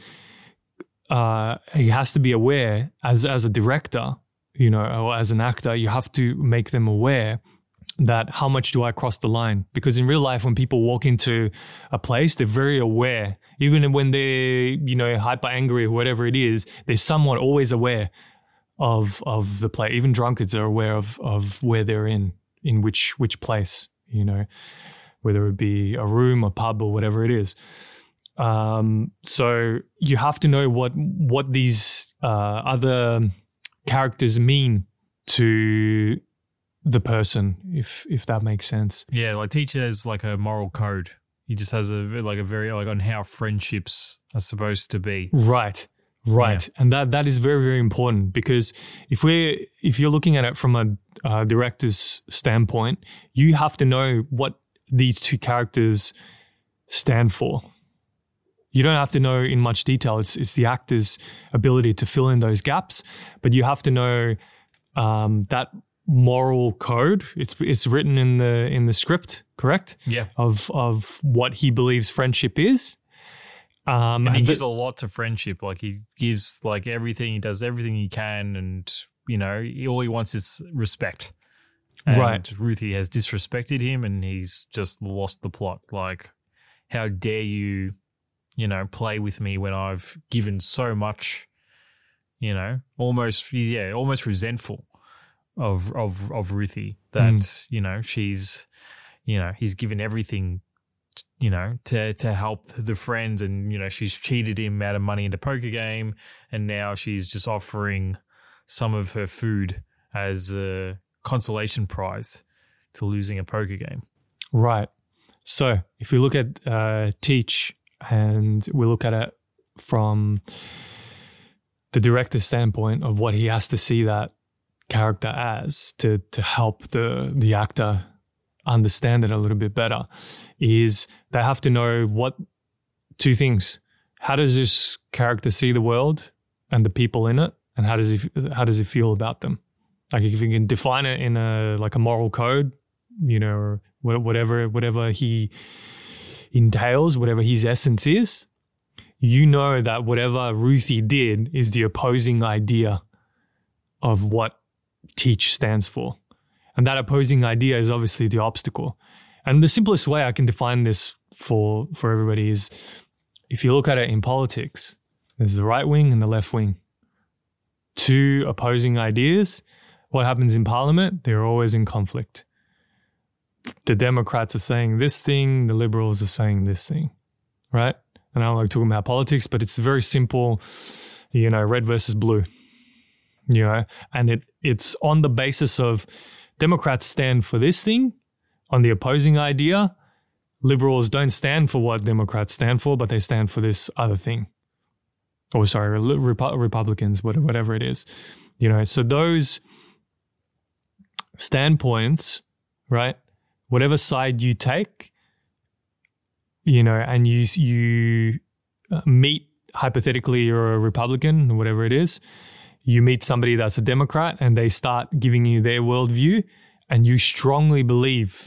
uh, he has to be aware as, as a director, you know, or as an actor, you have to make them aware that how much do I cross the line? Because in real life, when people walk into a place, they're very aware. Even when they're, you know, hyper angry or whatever it is, they're somewhat always aware of of the place. Even drunkards are aware of of where they're in, in which which place, you know, whether it be a room, a pub, or whatever it is. Um, so you have to know what what these uh, other characters mean to the person, if if that makes sense. Yeah, like Teach has like a moral code. He just has a like a very like on how friendships are supposed to be. Right, right, yeah. And that that is very very important, because if we're if you're looking at it from a uh, director's standpoint, you have to know what these two characters stand for. You don't have to know in much detail. It's it's the actor's ability to fill in those gaps, but you have to know um, that moral code. It's it's written in the in the script, correct? Yeah. Of of what he believes friendship is. Um, and he and gives th- a lot to friendship. Like he gives like everything. He does everything he can, and you know, he, all he wants is respect. And right. Ruthie has disrespected him, and he's just lost the plot. Like, how dare you? You know, play with me when I've given so much, you know, almost, yeah, almost resentful of of of Ruthie that, mm. you know, she's, you know, he's given everything, you know, to to help the friends, and, you know, she's cheated him out of money into poker game, and now she's just offering some of her food as a consolation prize to losing a poker game. Right. So if we look at uh, Teach, and we look at it from the director's standpoint of what he has to see that character as to to help the the actor understand it a little bit better, is they have to know what two things. How does this character see the world and the people in it, and how does he how does he feel about them? Like if you can define it in a like a moral code, you know, or whatever whatever he entails, whatever his essence is, you know that whatever Ruthie did is the opposing idea of what Teach stands for. And that opposing idea is obviously the obstacle. And the simplest way I can define this for, for everybody is, if you look at it in politics, there's the right wing and the left wing. Two opposing ideas. What happens in Parliament? They're always in conflict. the Democrats are saying this thing, the liberals are saying this thing, right? And I don't like talking about politics, but it's very simple, you know, red versus blue, you know, and it it's on the basis of Democrats stand for this thing on the opposing idea. Liberals don't stand for what Democrats stand for, but they stand for this other thing. Or sorry, Repu- Republicans, whatever it is, you know. So those standpoints, right? Whatever side you take, you know, and you you meet, hypothetically, you're a Republican or whatever it is, you meet somebody that's a Democrat and they start giving you their worldview, and you strongly believe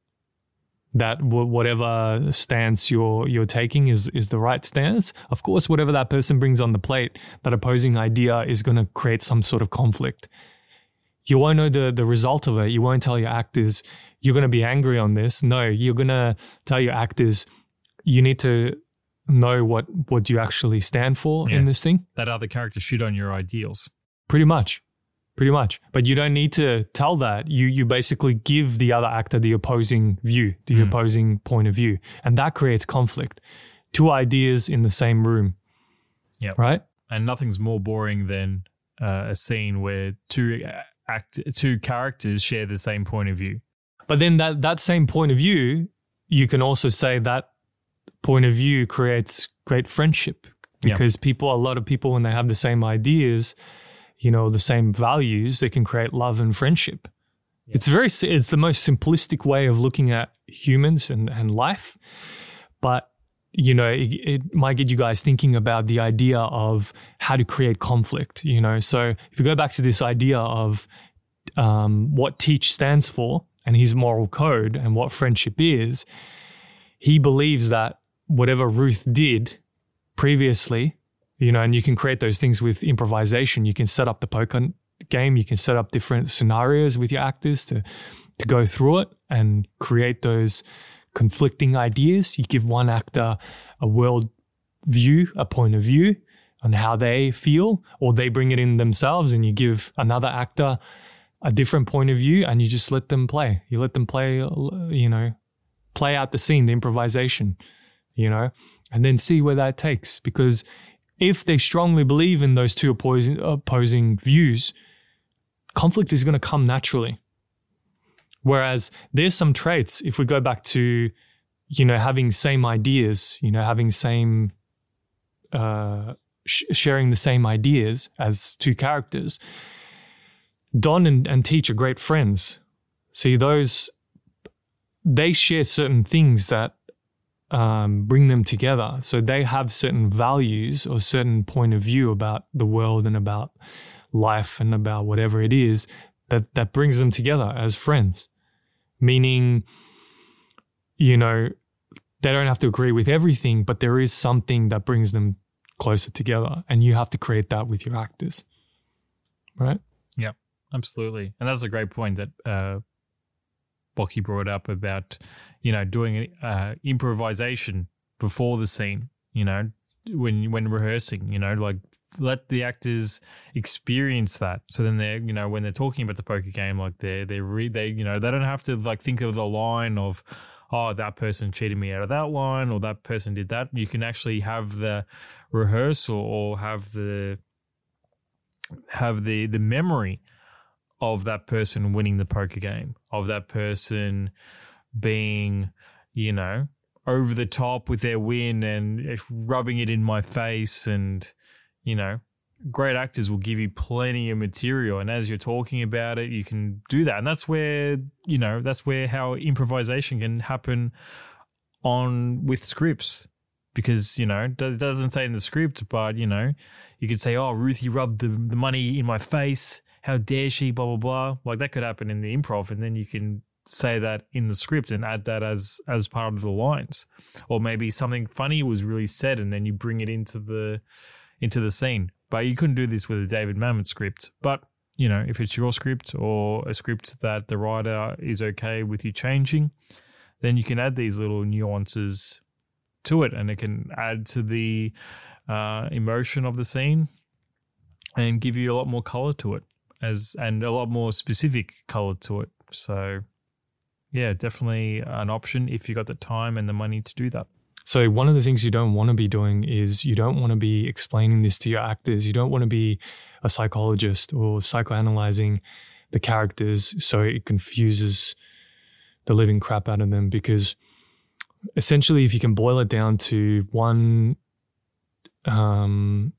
that w- whatever stance you're you're taking is is the right stance. Of course, whatever that person brings on the plate, that opposing idea is going to create some sort of conflict. You won't know the the result of it. You won't tell your actors, you're going to be angry on this. No, you're going to tell your actors, you need to know what, what you actually stand for Yeah. in this thing. That other character shit on your ideals. Pretty much. Pretty much. But you don't need to tell that. You you basically give the other actor the opposing view, the Mm. opposing point of view. And that creates conflict. Two ideas in the same room. Yeah. Right? And nothing's more boring than uh, a scene where two act two characters share the same point of view. But then that, that same point of view, you can also say that point of view creates great friendship, because yeah. people, a lot of people, when they have the same ideas, you know, the same values, they can create love and friendship. Yeah. It's very, it's the most simplistic way of looking at humans and, and life. But, you know, it, it might get you guys thinking about the idea of how to create conflict, you know. So if you go back to this idea of um, what Teach stands for, and his moral code and what friendship is, he believes that whatever Ruth did previously, you know, and you can create those things with improvisation. You can set up the poker game. You can set up different scenarios with your actors to, to go through it and create those conflicting ideas. You give one actor a world view, a point of view on how they feel, or they bring it in themselves, and you give another actor a different point of view, and you just let them play. You let them play, you know, play out the scene, the improvisation, you know, and then see where that takes. Because if they strongly believe in those two opposing, opposing views, conflict is going to come naturally. Whereas there's some traits, if we go back to, you know, having same ideas, you know, having same, uh, sh- sharing the same ideas as two characters, Don and, and Teach are great friends. See, those, they share certain things that um, bring them together. So they have certain values or certain point of view about the world and about life and about whatever it is that, that brings them together as friends. Meaning, you know, they don't have to agree with everything, but there is something that brings them closer together. And you have to create that with your actors. Right? Yeah. Absolutely. And that's a great point that uh, Bocky brought up about, you know, doing uh, improvisation before the scene, you know, when when rehearsing, you know, like let the actors experience that. So then they're, you know, when they're talking about the poker game, like they they read, they, you know, they don't have to like think of the line of, oh, that person cheated me out of that line or that person did that. You can actually have the rehearsal or have the, have the, the memory of that person winning the poker game, of that person being, you know, over the top with their win and rubbing it in my face. And, you know, great actors will give you plenty of material. And as you're talking about it, you can do that. And that's where, you know, that's where how improvisation can happen on with scripts. Because, you know, it doesn't say in the script, but, you know, you could say, oh, Ruthie rubbed the, the money in my face. How dare she, blah, blah, blah. Like that could happen in the improv, and then you can say that in the script and add that as as part of the lines. Or maybe something funny was really said and then you bring it into the into the scene. But you couldn't do this with a David Mamet script. But, you know, if it's your script or a script that the writer is okay with you changing, then you can add these little nuances to it, and it can add to the uh, emotion of the scene and give you a lot more color to it. As and a lot more specific color to it. So, yeah, definitely an option if you got the time and the money to do that. So one of the things you don't want to be doing is you don't want to be explaining this to your actors. You don't want to be a psychologist or psychoanalyzing the characters so it confuses the living crap out of them, because essentially if you can boil it down to one um,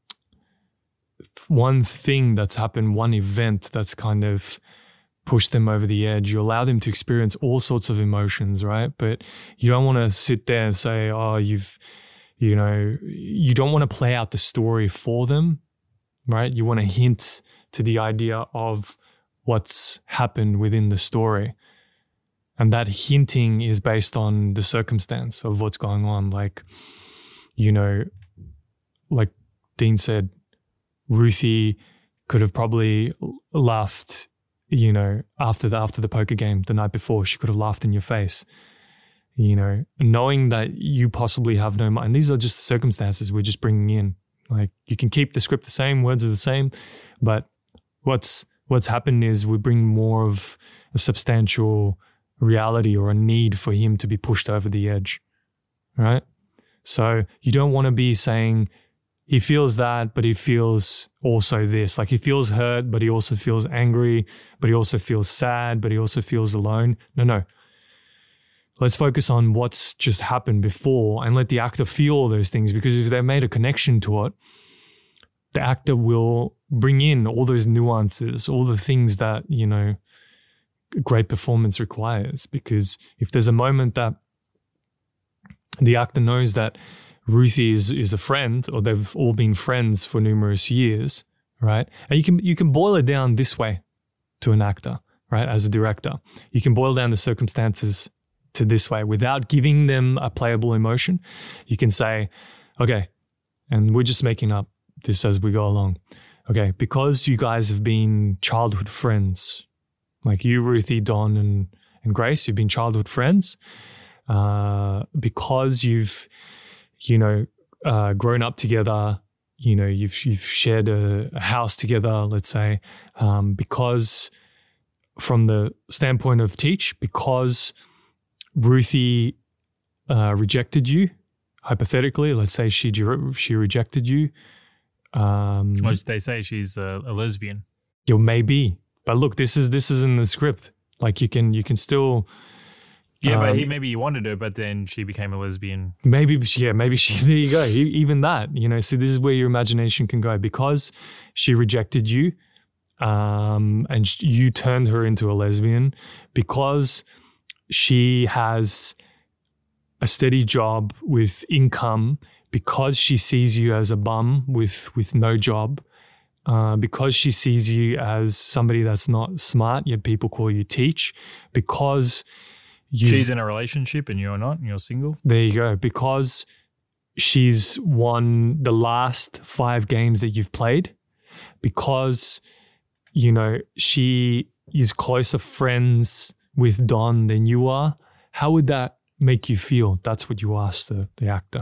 one thing that's happened, one event that's kind of pushed them over the edge, you allow them to experience all sorts of emotions, right? But you don't want to sit there and say, oh, you've, you know, you don't want to play out the story for them, right? You want to hint to the idea of what's happened within the story. And that hinting is based on the circumstance of what's going on. Like, you know, like Dean said, Ruthie could have probably laughed, you know, after the after the poker game the night before. She could have laughed in your face, you know, knowing that you possibly have no mind. These are just the circumstances we're just bringing in. Like, you can keep the script the same, words are the same, but what's what's happened is we bring more of a substantial reality or a need for him to be pushed over the edge, right? So you don't want to be saying he feels that, but he feels also this. Like, he feels hurt, but he also feels angry, but he also feels sad, but he also feels alone. No, no. Let's focus on what's just happened before and let the actor feel all those things, because if they made a connection to it, the actor will bring in all those nuances, all the things that, you know, great performance requires. Because if there's a moment that the actor knows that Ruthie is, is a friend, or they've all been friends for numerous years, right? And you can you can boil it down this way to an actor, right? As a director, you can boil down the circumstances to this way without giving them a playable emotion. You can say, okay, and we're just making up this as we go along. Okay, because you guys have been childhood friends, like you, Ruthie, Don, and, and Grace, you've been childhood friends. Uh, because you've you know, uh, grown up together, you know, you've you've shared a, a house together, let's say, um, because from the standpoint of Teach, because Ruthie uh, rejected you, hypothetically, let's say she she rejected you. Um, or they say she's a, a lesbian. Yeah, maybe, but look, this is this is in the script. Like, you can you can still. Yeah, um, but he, maybe he wanted her, but then she became a lesbian. Maybe, yeah, maybe she, there you go. Even that, you know, so this is where your imagination can go. Because she rejected you, um, and you turned her into a lesbian, because she has a steady job with income, because she sees you as a bum with, with no job, uh, because she sees you as somebody that's not smart, yet people call you Teach, because You've, she's in a relationship and you're not, and you're single. There you go. Because she's won the last five games that you've played, because, you know, she is closer friends with Don than you are. How would that make you feel? That's what you ask the, the actor.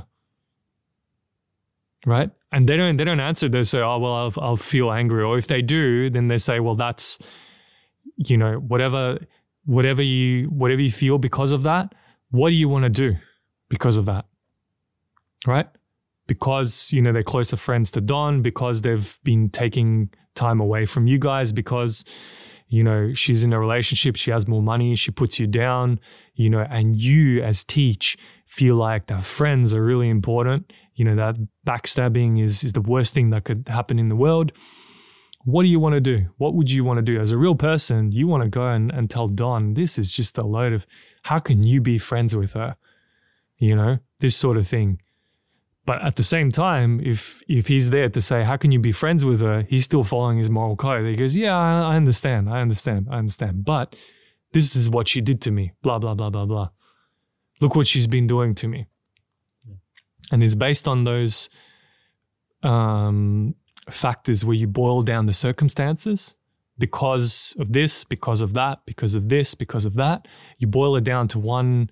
Right? And they don't they don't answer. They say, oh, well, I'll, I'll feel angry. Or if they do, then they say, well, that's, you know, whatever... Whatever you whatever you feel because of that, what do you want to do because of that? Right? Because, you know, they're closer friends to Don, because they've been taking time away from you guys, because, you know, she's in a relationship, she has more money, she puts you down, you know, and you as Teach feel like that friends are really important, you know, that backstabbing is, is the worst thing that could happen in the world. What do you want to do? What would you want to do? As a real person, you want to go and, and tell Don, this is just a load of, how can you be friends with her? You know, this sort of thing. But at the same time, if if he's there to say, how can you be friends with her? He's still following his moral code. He goes, yeah, I, I understand. I understand. I understand. But this is what she did to me. Blah, blah, blah, blah, blah. Look what she's been doing to me. And it's based on those um, factors where you boil down the circumstances. Because of this, because of that, because of this, because of that. You boil it down to one,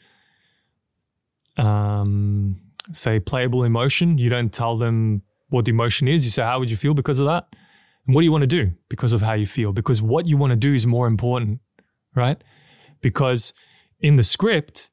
um, say, playable emotion. You don't tell them what the emotion is. You say, how would you feel because of that? And what do you want to do because of how you feel? Because what you want to do is more important, right? because in the script,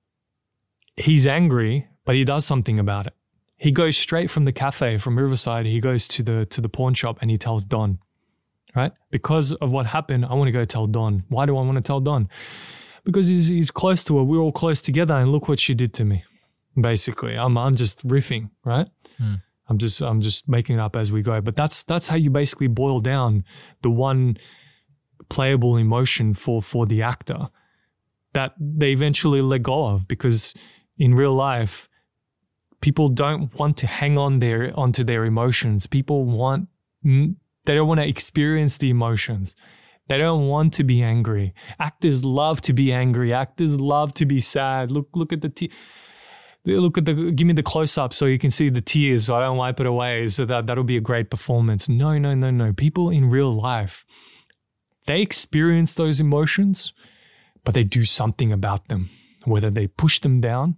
he's angry, but he does something about it. He goes straight from the cafe, from Riverside, he goes to the to the pawn shop and he tells Don, right? Because of what happened, I want to go tell Don. Why do I want to tell Don? Because he's he's close to her. We're all close together, and look what she did to me. Basically, I'm I'm just riffing, right? Hmm. I'm just I'm just making it up as we go. But that's that's how you basically boil down the one playable emotion for for the actor that they eventually let go of, because in real life, people don't want to hang on their onto their emotions. People want they don't want to experience the emotions. They don't want to be angry. Actors love to be angry. Actors love to be sad. Look look at the te- look at the give me the close up so you can see the tears so I don't wipe it away, so that that'll be a great performance. No, no, no, no. People in real life, they experience those emotions, but they do something about them, whether they push them down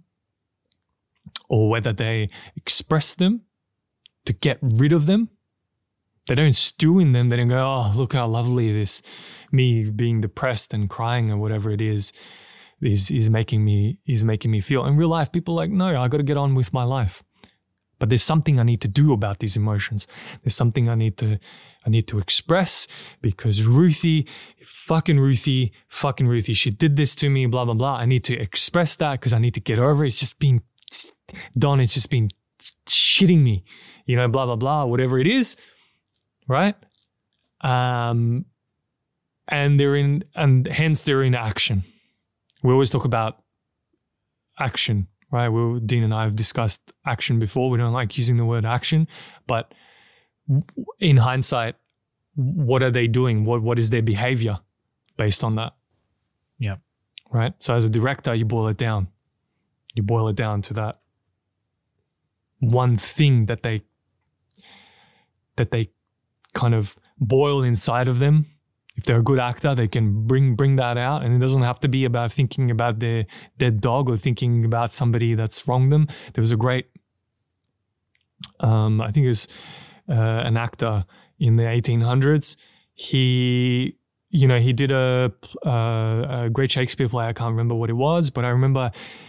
or whether they express them to get rid of them. They don't stew in them. They don't go, oh, look how lovely this, me being depressed and crying or whatever it is, is, is making me, is making me feel. In real life, people are like, no, I got to get on with my life. But there's something I need to do about these emotions. There's something I need to, I need to express, because Ruthie, fucking Ruthie, fucking Ruthie, she did this to me, blah, blah, blah. I need to express that because I need to get over it. It's just been, Don, it's just been shitting me, you know, blah, blah, blah, whatever it is. Right? Um, and they're in, and hence they're in action. We always talk about action, right? We, Dean and I have discussed action before. We don't like using the word action, but in hindsight, what are they doing? What What is their behavior based on that? Yeah. Right? So as a director, you boil it down. You boil it down to that one thing that they, that they kind of boil inside of them. If they're a good actor, they can bring bring that out, and it doesn't have to be about thinking about their dead dog or thinking about somebody that's wronged them. There was a great, um, I think it was uh, an actor in the eighteen hundreds. He, you know, he did a, uh, a great Shakespeare play. I can't remember what it was, but I remember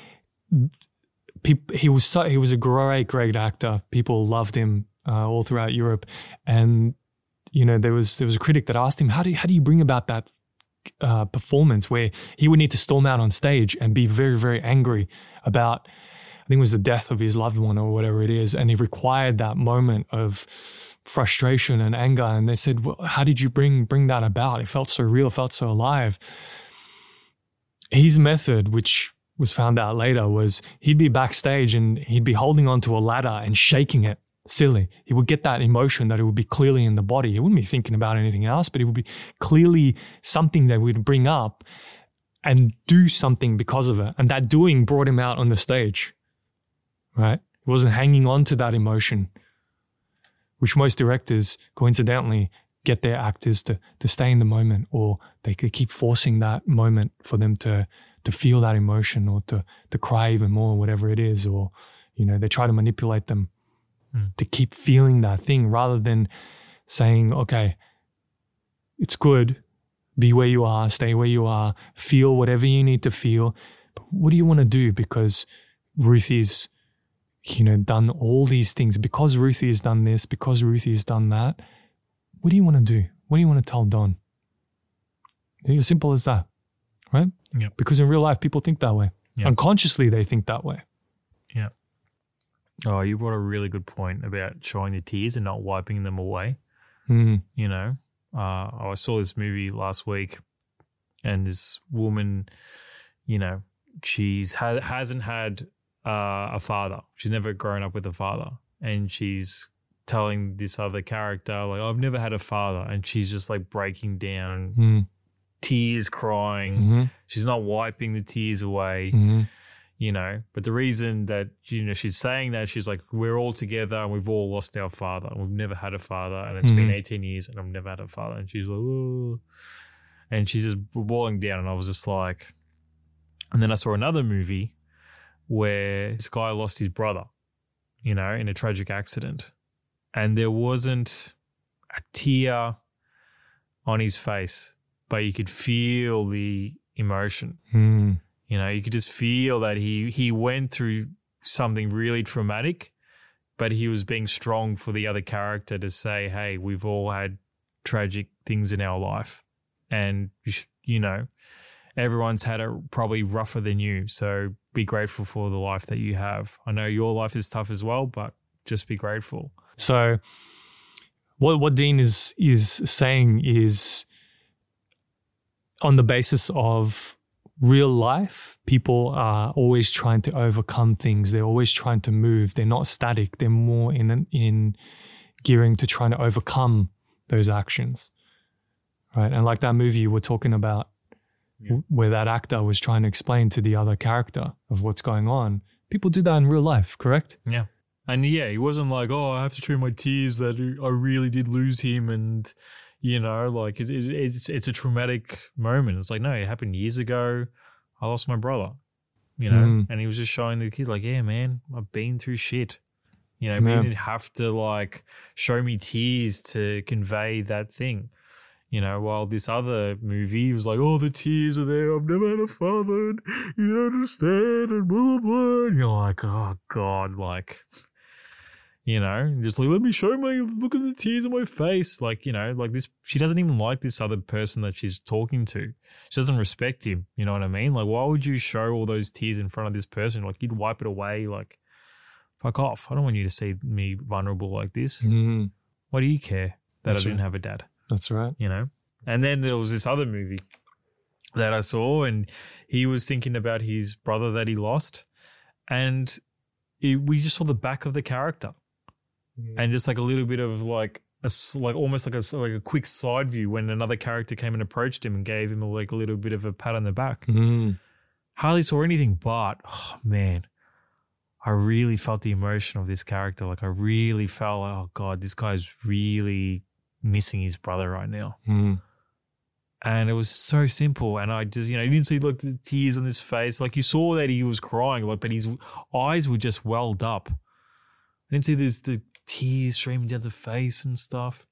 people, he was so, he was a great, great actor. People loved him uh, all throughout Europe, and you know, there was there was a critic that asked him, how do you, how do you bring about that uh, performance where he would need to storm out on stage and be very, very angry about, I think it was the death of his loved one or whatever it is, and he required that moment of frustration and anger. And they said, well, how did you bring bring that about? It felt so real, it felt so alive. His method, which was found out later, was he'd be backstage and he'd be holding onto a ladder and shaking it. Silly. He would get that emotion that it would be clearly in the body. He wouldn't be thinking about anything else, but it would be clearly something that we'd bring up and do something because of it. And that doing brought him out on the stage, right? He wasn't hanging on to that emotion, which most directors, coincidentally, get their actors to to stay in the moment, or they could keep forcing that moment for them to to feel that emotion or to to cry even more, whatever it is, or, you know, they try to manipulate them to keep feeling that thing, rather than saying, okay, it's good, be where you are, stay where you are, feel whatever you need to feel. But what do you want to do? Because Ruthie's, you know, done all these things, because Ruthie has done this, because Ruthie has done that. What do you want to do? What do you want to tell Don? It's as simple as that, right? Yeah. Because in real life, people think that way. Yeah. Unconsciously, they think that way. Yeah. Oh, you brought a really good point about showing the tears and not wiping them away. Mm. You know, uh, I saw this movie last week, and this woman, you know, she's ha- hasn't had uh, a father. She's never grown up with a father, and she's telling this other character, like, oh, I've never had a father, and she's just like breaking down, mm. tears, crying. Mm-hmm. She's not wiping the tears away. Mm-hmm. You know, but the reason that, you know, she's saying that, she's like, we're all together and we've all lost our father. We've never had a father, and it's mm-hmm. been eighteen years and I've never had a father. And she's like, oh, and she's just boiling down. And I was just like, and then I saw another movie where this guy lost his brother, you know, in a tragic accident. And there wasn't a tear on his face, but you could feel the emotion. Mm. You know, you could just feel that he he went through something really traumatic, but he was being strong for the other character to say, hey, we've all had tragic things in our life, and you, should, you know, everyone's had it probably rougher than you, so be grateful for the life that you have. I know your life is tough as well, but just be grateful. So what what Dean is is saying is, on the basis of real life, people are always trying to overcome things. They're always trying to move. They're not static. They're more in in gearing to trying to overcome those actions, right? And like that movie you were talking about, yeah. where that actor was trying to explain to the other character of what's going on. People do that in real life, correct? Yeah. And yeah, he wasn't like, oh, I have to show my tears that I really did lose him, and you know, like it, it, it's it's a traumatic moment. It's like, no, it happened years ago. I lost my brother, you know, mm. and he was just showing the kid like, yeah, man, I've been through shit. You know, yeah. he didn't have to like show me tears to convey that thing. You know, while this other movie was like, oh, the tears are there. I've never had a father. And you don't understand, and blah, blah, blah. And you're like, oh, God, like, you know, just like, let me show my, look at the tears on my face. Like, you know, like this, she doesn't even like this other person that she's talking to. She doesn't respect him. You know what I mean? Like, why would you show all those tears in front of this person? Like, you'd wipe it away. Like, fuck off. I don't want you to see me vulnerable like this. Mm. Why do you care that That's I didn't right. have a dad? That's right. You know? And then there was this other movie that I saw, and he was thinking about his brother that he lost. And it, we just saw the back of the character. Mm. And just like a little bit of like, a, like almost like a, like a quick side view when another character came and approached him and gave him a, like a little bit of a pat on the back. Mm. Hardly saw anything, but, oh, man, I really felt the emotion of this character. Like I really felt, like, oh, God, this guy's really missing his brother right now. Mm. And it was so simple. And I just, you know, you didn't see like the tears on his face. Like you saw that he was crying, like, but his eyes were just welled up. I didn't see this, the tears streaming down the face and stuff.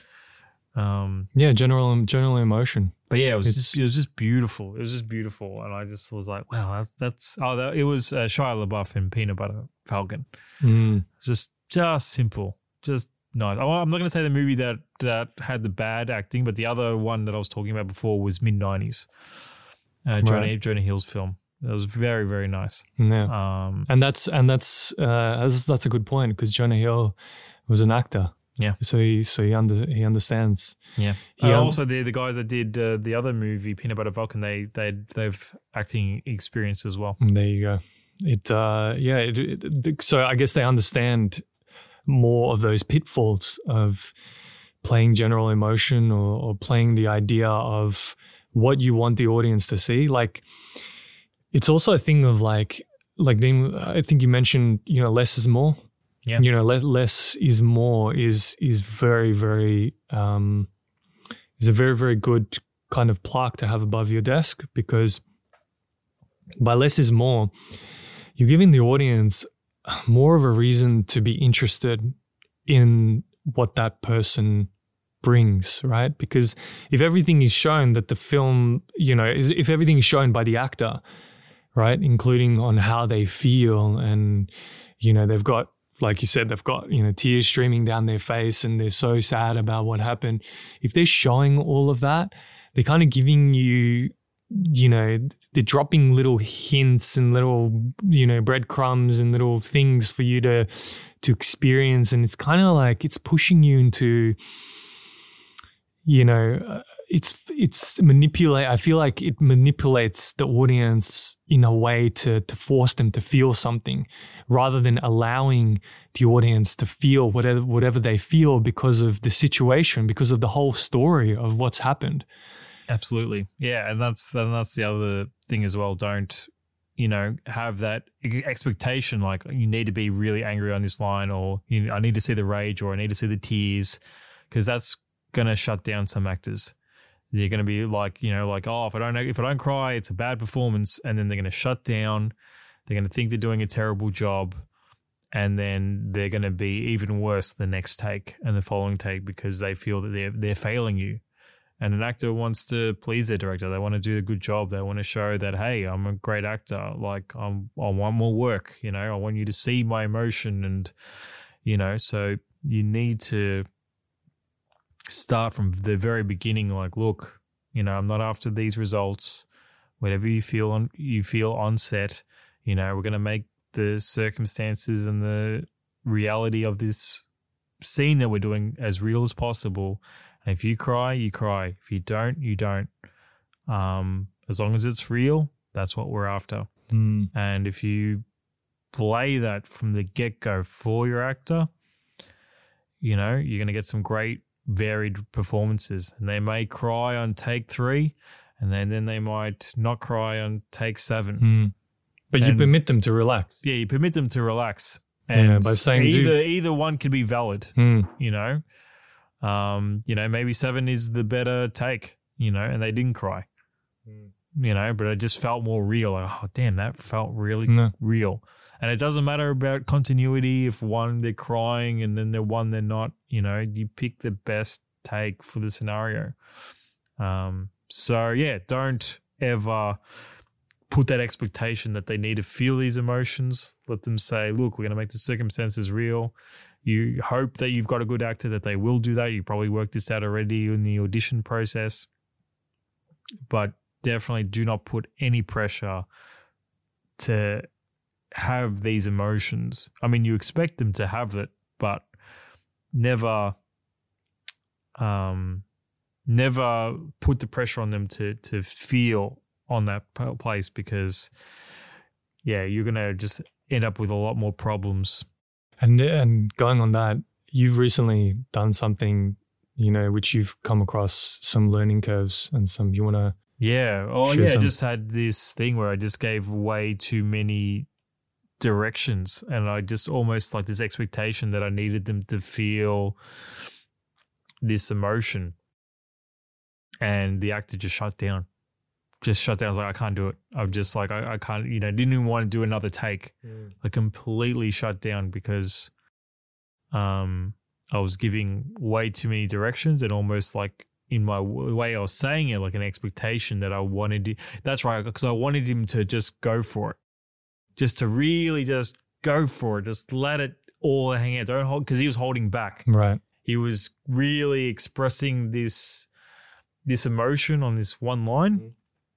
Um, yeah, general general emotion. But yeah, it was it's, just it was just beautiful. It was just beautiful, and I just was like, wow, that's that's oh, that, it was uh, Shia LaBeouf and Peanut Butter Falcon. Mm. It's just just simple, just nice. I'm not going to say the movie that that had the bad acting, but the other one that I was talking about before was mid nineties, uh, Jonah right. Jonah Hill's film. It was very very nice. Yeah, um, and that's and that's uh, that's, that's a good point because Jonah Hill was an actor. Yeah, so he so he under he understands. Yeah, he uh, um, also the the guys that did uh, the other movie Peanut Butter Falcon, they they they've acting experience as well. There you go. It uh yeah. It, it, so I guess they understand more of those pitfalls of playing general emotion or, or playing the idea of what you want the audience to see. Like it's also a thing of like like then I think you mentioned you know less is more. Yeah. You know, less, less is more is is very, very um, is a very, very good kind of plaque to have above your desk because by less is more, you're giving the audience more of a reason to be interested in what that person brings, right? Because if everything is shown that the film, you know, if everything is shown by the actor, right, including on how they feel and, you know, they've got like you said, they've got, you know, tears streaming down their face and they're so sad about what happened. If they're showing all of that, they're kind of giving you, you know, they're dropping little hints and little, you know, breadcrumbs and little things for you to, to experience. And it's kind of like it's pushing you into, you know, uh, it's, it's manipulate. I feel like it manipulates the audience in a way to, to force them to feel something rather than allowing the audience to feel whatever, whatever they feel because of the situation, because of the whole story of what's happened. Absolutely. Yeah. And that's, and that's the other thing as well. Don't, you know, have that expectation like you need to be really angry on this line or you know, I need to see the rage or I need to see the tears because that's going to shut down some actors. They're going to be like, you know, like, oh, if I don't if I don't cry, it's a bad performance. And then they're going to shut down. They're going to think they're doing a terrible job. And then they're going to be even worse the next take and the following take because they feel that they're, they're failing you. And an actor wants to please their director. They want to do a good job. They want to show that, hey, I'm a great actor. Like, I'm, I want more work. You know, I want you to see my emotion. And, you know, so you need to start from the very beginning. Like, look, you know, I'm not after these results. Whatever you feel on, you feel on set, you know, we're going to make the circumstances and the reality of this scene that we're doing as real as possible. And if you cry, you cry. If you don't, you don't. Um, as long as it's real, that's what we're after. Mm. And if you play that from the get-go for your actor, you know, you're going to get some great varied performances. And they may cry on take three, and then, then they might not cry on take seven. Mm. But and, you permit them to relax. Yeah, you permit them to relax. And yeah, by saying either do- either one could be valid, mm. you know. Um, you know, maybe seven is the better take, you know, and they didn't cry, mm. you know, but it just felt more real. Like, oh, damn, that felt really no. real. And it doesn't matter about continuity. If one, they're crying and then the one, they're not, you know, you pick the best take for the scenario. Um, so, yeah, don't ever put that expectation that they need to feel these emotions. Let them say, look, we're going to make the circumstances real. You hope that you've got a good actor, that they will do that. You probably worked this out already in the audition process. But definitely do not put any pressure to have these emotions. I mean, you expect them to have it, but never um, never put the pressure on them to to feel on that place, because, yeah, you're going to just end up with a lot more problems. And and going on that, you've recently done something, you know, which you've come across some learning curves and some, you want to Yeah. Oh, share yeah. some- I just had this thing where I just gave way too many directions, and I just almost like this expectation that I needed them to feel this emotion, and the actor just shut down. Just shut down. I was like, I can't do it. I'm just like, I, I can't, you know, didn't even want to do another take. Mm. Like, completely shut down because um, I was giving way too many directions, and almost like in my w- way I was saying it, like an expectation that I wanted to, that's right, because I wanted him to just go for it. Just to really just go for it. Just let it all hang out. Don't hold, because he was holding back. Right. He was really expressing this, this emotion on this one line. Mm-hmm.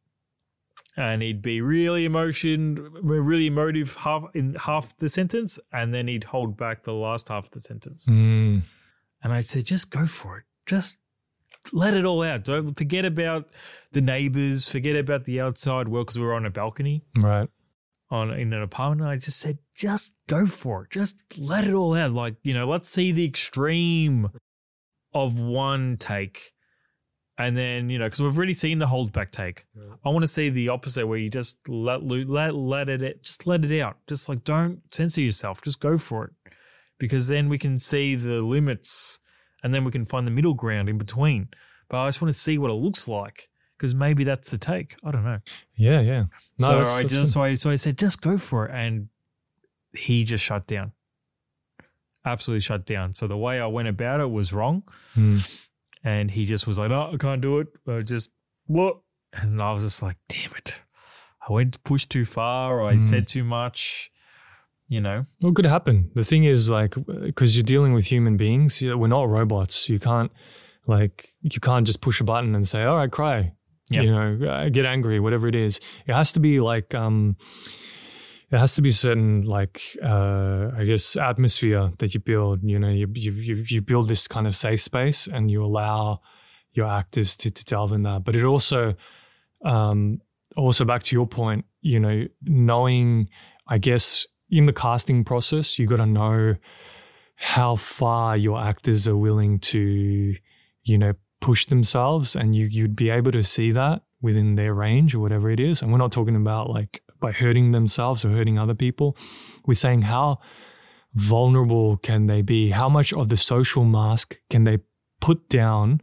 And he'd be really emotion, really emotive half in half the sentence, and then he'd hold back the last half of the sentence. Mm. And I said, just go for it. Just let it all out. Don't forget about the neighbors. Forget about the outside world, because we were on a balcony, Right. on in an apartment. I just said, just go for it. Just let it all out. Like, you know, let's see the extreme of one take. And then, you know, because we've already seen the hold back take. Yeah. I want to see the opposite, where you just let let let it just let it out. Just like, don't censor yourself. Just go for it, because then we can see the limits, and then we can find the middle ground in between. But I just want to see what it looks like, because maybe that's the take. I don't know. Yeah, yeah. No, so that's, I that's just so I so I said, just go for it, and he just shut down. Absolutely shut down. So the way I went about it was wrong. Mm. And he just was like, no, I can't do it. I just, what? And I was just like, damn it. I went to push too far, or I mm. said too much, you know. Well, it could happen. The thing is, like, because you're dealing with human beings, we're not robots. You can't, like, you can't just push a button and say, all right, cry. Yep. You know, get angry, whatever it is. It has to be like, um, it has to be certain, like, uh, I guess, atmosphere that you build. You know, you you you build this kind of safe space, and you allow your actors to, to delve in that. But it also, um, also back to your point, you know, knowing, I guess, in the casting process, you got to know how far your actors are willing to, you know, push themselves, and you you'd be able to see that within their range or whatever it is. And we're not talking about like by hurting themselves or hurting other people. We're saying how vulnerable can they be? How much of the social mask can they put down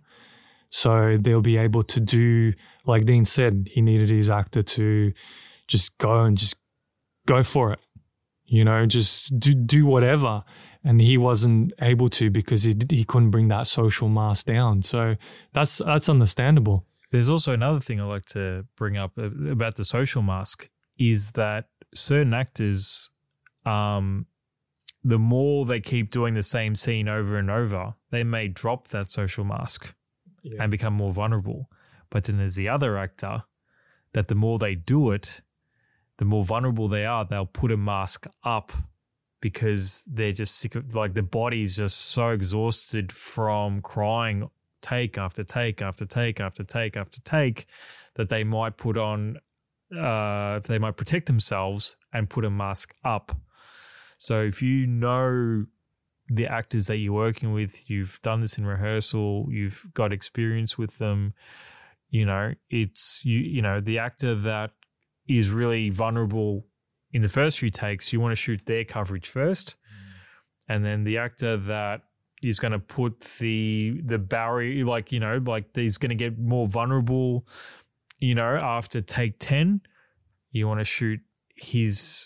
so they'll be able to do, like Dean said, he needed his actor to just go and just go for it. You know, just do do whatever. and he wasn't able to because he he couldn't bring that social mask down. So that's that's understandable. There's also another thing I like to bring up about the social mask is that certain actors, um, the more they keep doing the same scene over and over, they may drop that social mask yeah. and become more vulnerable. But then there's the other actor that the more they do it, the more vulnerable they are, they'll put a mask up because they're just sick of, like the body's just so exhausted from crying take after take after take after take after take that they might put on, uh, they might protect themselves and put a mask up. So if you know the actors that you're working with, you've done this in rehearsal, you've got experience with them, you know, it's, you, you know, the actor that is really vulnerable in the first few takes, you want to shoot their coverage first. Mm. And then the actor that is going to put the the barrier, like, you know, like he's going to get more vulnerable, you know, after take ten, you want to shoot his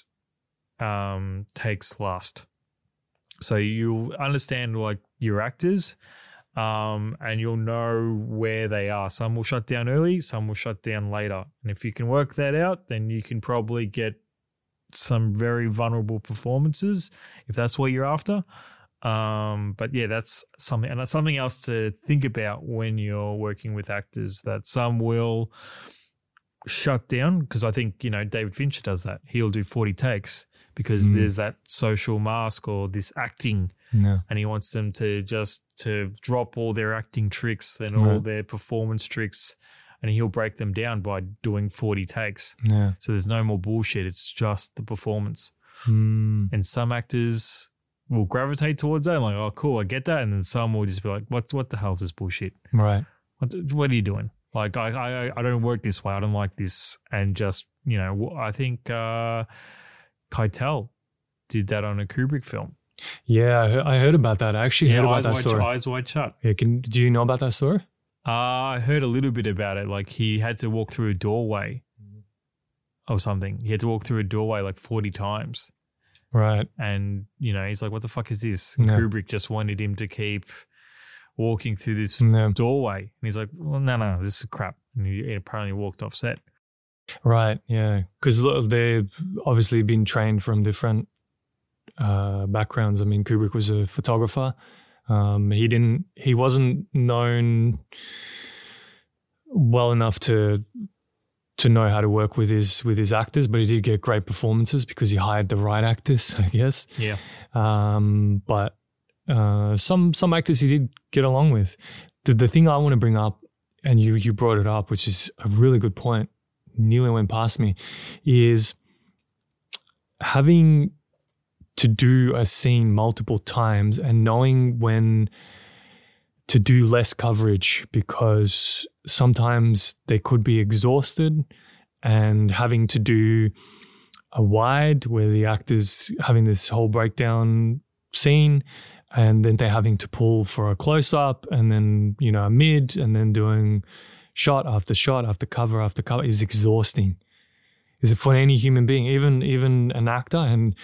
um, takes last. So you'll understand like your actors um, and you'll know where they are. Some will shut down early, some will shut down later. And if you can work that out, then you can probably get some very vulnerable performances if that's what you're after. Um, but yeah, that's something, and that's something else to think about when you're working with actors, that some will shut down because I think, you know, David Fincher does that. He'll do forty takes because mm. there's that social mask or this acting no. and he wants them to just to drop all their acting tricks and all right. their performance tricks, and he'll break them down by doing forty takes. Yeah. So there's no more bullshit. It's just the performance. Mm. And some actors will gravitate towards that. I'm like, oh, cool, I get that. And then some will just be like, what what the hell is this bullshit? Right. What, what are you doing? Like, I, I I don't work this way. I don't like this. And just, you know, I think uh, Keitel did that on a Kubrick film. Yeah, I heard, I heard about that. I actually yeah, heard about eyes that wide, story. Eyes Wide Shut. Yeah, can, do you know about that story? Uh, I heard a little bit about it. Like, he had to walk through a doorway or something. He had to walk through a doorway like forty times. Right. And, you know, he's like, what the fuck is this? And no. Kubrick just wanted him to keep walking through this no. doorway. And he's like, well, no, no, this is crap. And he apparently walked off set. Right, yeah. Because they've obviously been trained from different uh, backgrounds. I mean, Kubrick was a photographer. Um, he didn't, he wasn't known well enough to to know how to work with his with his actors, but he did get great performances because he hired the right actors, I guess. Yeah. Um, but uh, some some actors he did get along with. The the thing I want to bring up, and you you brought it up, which is a really good point, nearly went past me, is having to do a scene multiple times and knowing when to do less coverage, because sometimes they could be exhausted, and having to do a wide where the actor's having this whole breakdown scene and then they're having to pull for a close-up and then, you know, a mid and then doing shot after shot after cover after cover is exhausting. Is it for any human being, even even an actor? And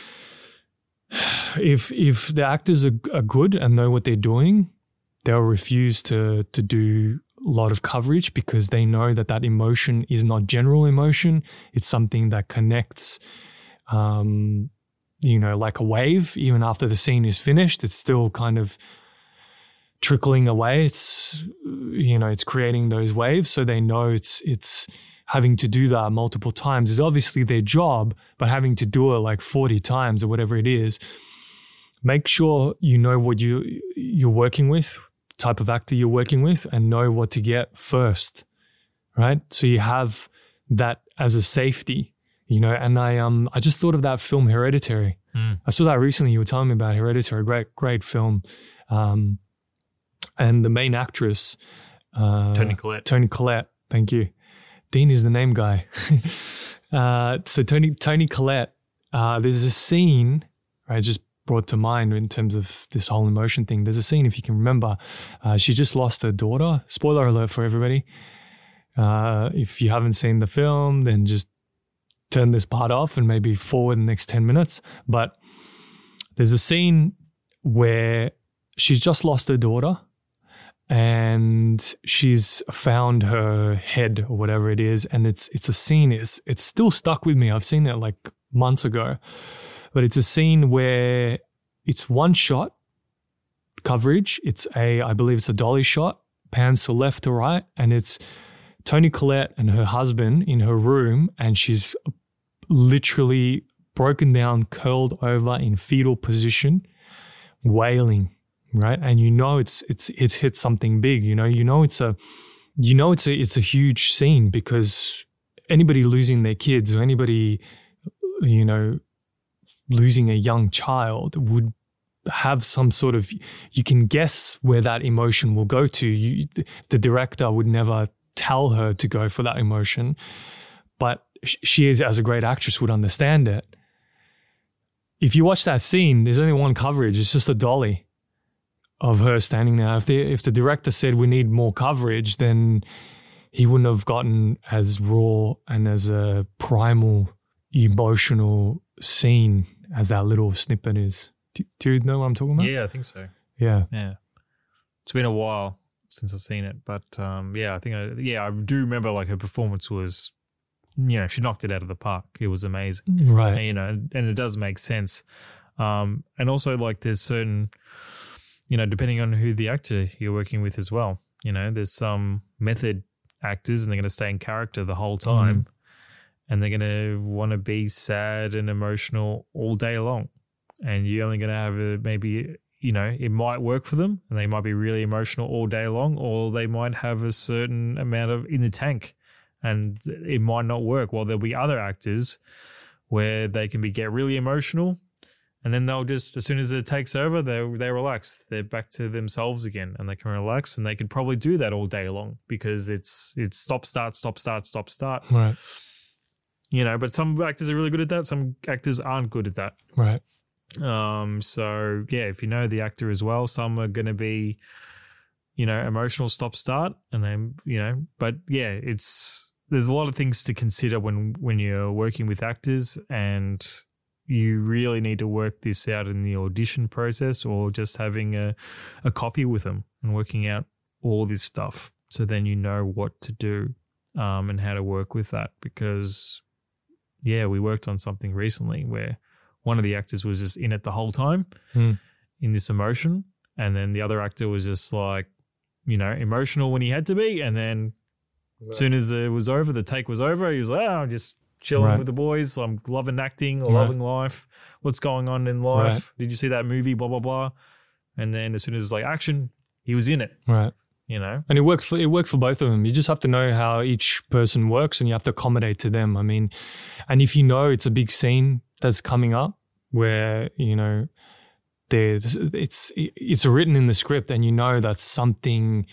if if the actors are, are good and know what they're doing, they'll refuse to to do a lot of coverage because they know that that emotion is not general emotion. It's something that connects, um, you know, like a wave. Even after the scene is finished, it's still kind of trickling away. It's, you know, it's creating those waves. So they know it's it's having to do that multiple times is obviously their job, but having to do it like forty times or whatever it is, make sure you know what you you're working with, type of actor you're working with, and know what to get first, right? So you have that as a safety, you know. And I um I just thought of that film Hereditary. Mm. I saw that recently. You were telling me about Hereditary, great great film, um, and the main actress, uh, Toni Collette. Toni Collette, thank you. Dean is the name guy. uh, so Toni Toni Collette, uh, there's a scene, right? Just brought to mind in terms of this whole emotion thing. There's a scene, if you can remember, uh, she just lost her daughter. Spoiler alert for everybody. Uh, if you haven't seen the film, then just turn this part off and maybe forward the next ten minutes. But there's a scene where she's just lost her daughter and she's found her head or whatever it is, and it's it's a scene, it's, it's still stuck with me. I've seen it like months ago, but it's a scene where it's one shot coverage. It's a, I believe it's a dolly shot, pans to left to right, and it's Toni Collette and her husband in her room, and she's literally broken down, curled over in fetal position, wailing, right? And you know it's it's it's hit something big. You know, you know it's a, you know it's a it's a huge scene, because anybody losing their kids or anybody, you know, losing a young child would have some sort of, you can guess where that emotion will go to. You, the director would never tell her to go for that emotion, but she is, as a great actress, would understand it. If you watch that scene, there's only one coverage. It's just a dolly of her standing there. If the, if the director said we need more coverage, then he wouldn't have gotten as raw and as a primal, emotional scene as that little snippet is. Do, do you know what I'm talking about? Yeah, I think so. Yeah. Yeah. It's been a while since I've seen it, but um, yeah, I think I, yeah, I do remember like her performance was, you know, she knocked it out of the park. It was amazing. Right. And, you know, and it does make sense. Um, and also like there's certain, you know, depending on who the actor you're working with as well, you know, there's some method actors and they're going to stay in character the whole time, mm. and they're going to want to be sad and emotional all day long. And you're only going to have a, maybe, you know, it might work for them and they might be really emotional all day long, or they might have a certain amount of in the tank and it might not work. Well, there'll be other actors where they can be get really emotional, and then they'll just, as soon as it takes over, they they relax. They're back to themselves again and they can relax, and they could probably do that all day long because it's it's stop, start, stop, start, stop, start. Right. You know, but some actors are really good at that. Some actors aren't good at that. Right. Um, so yeah, if you know the actor as well, some are going to be, you know, emotional stop start, and then, you know, but yeah, it's, there's a lot of things to consider when, when you're working with actors, and you really need to work this out in the audition process, or just having a, a copy with them and working out all this stuff. So then you know what to do, um, and how to work with that, because yeah, we worked on something recently where one of the actors was just in it the whole time, mm. in this emotion. And then the other actor was just like, you know, emotional when he had to be. And then right. as soon as it was over, the take was over, he was like, oh, I'm just chilling right. with the boys. I'm loving acting, right. loving life. What's going on in life? Right. Did you see that movie? Blah, blah, blah. And then as soon as it was like action, he was in it. Right. You know? And it worked for, it worked for both of them. You just have to know how each person works, and you have to accommodate to them. I mean, and if you know it's a big scene that's coming up where, you know, there's, it's it's written in the script, and you know that something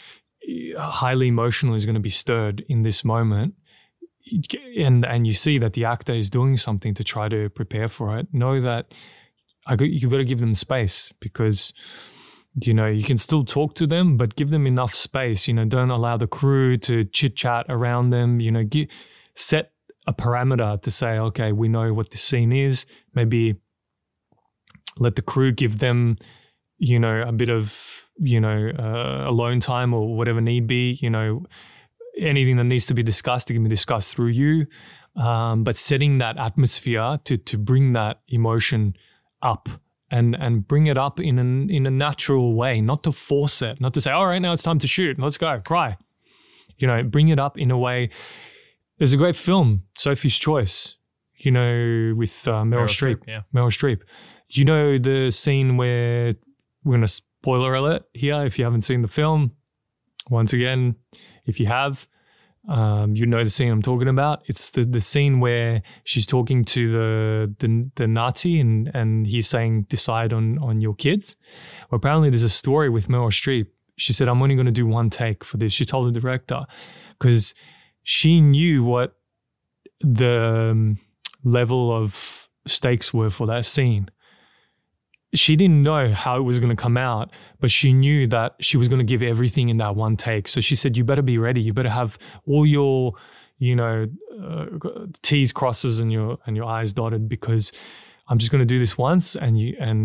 highly emotional is going to be stirred in this moment, and and you see that the actor is doing something to try to prepare for it, know that I got, you've got to give them space, because, you know, you can still talk to them, but give them enough space. You know, don't allow the crew to chit-chat around them. You know, give, set a parameter to say, okay, we know what the scene is. Maybe let the crew give them, you know, a bit of, you know, uh, alone time or whatever need be. You know, anything that needs to be discussed, it can be discussed through you. Um, but setting that atmosphere to to bring that emotion up and and bring it up in an in a natural way, not to force it, not to say, all right, now it's time to shoot, let's go, cry. You know, bring it up in a way. There's a great film, Sophie's Choice, you know, with uh, Meryl, Meryl Streep. Yeah. Meryl Streep. You know the scene where, we're going to spoiler alert here if you haven't seen the film. Once again, if you have, um, you know the scene I'm talking about. It's the, the scene where she's talking to the the, the Nazi, and, and he's saying, decide on, on your kids. Well, apparently there's a story with Meryl Streep. She said, I'm only going to do one take for this. She told the director, because she knew what the um, level of stakes were for that scene. She didn't know how it was going to come out, but she knew that she was going to give everything in that one take. So she said, you better be ready. You better have all your, you know, uh, T's crosses and your and your I's dotted, because I'm just going to do this once, and you and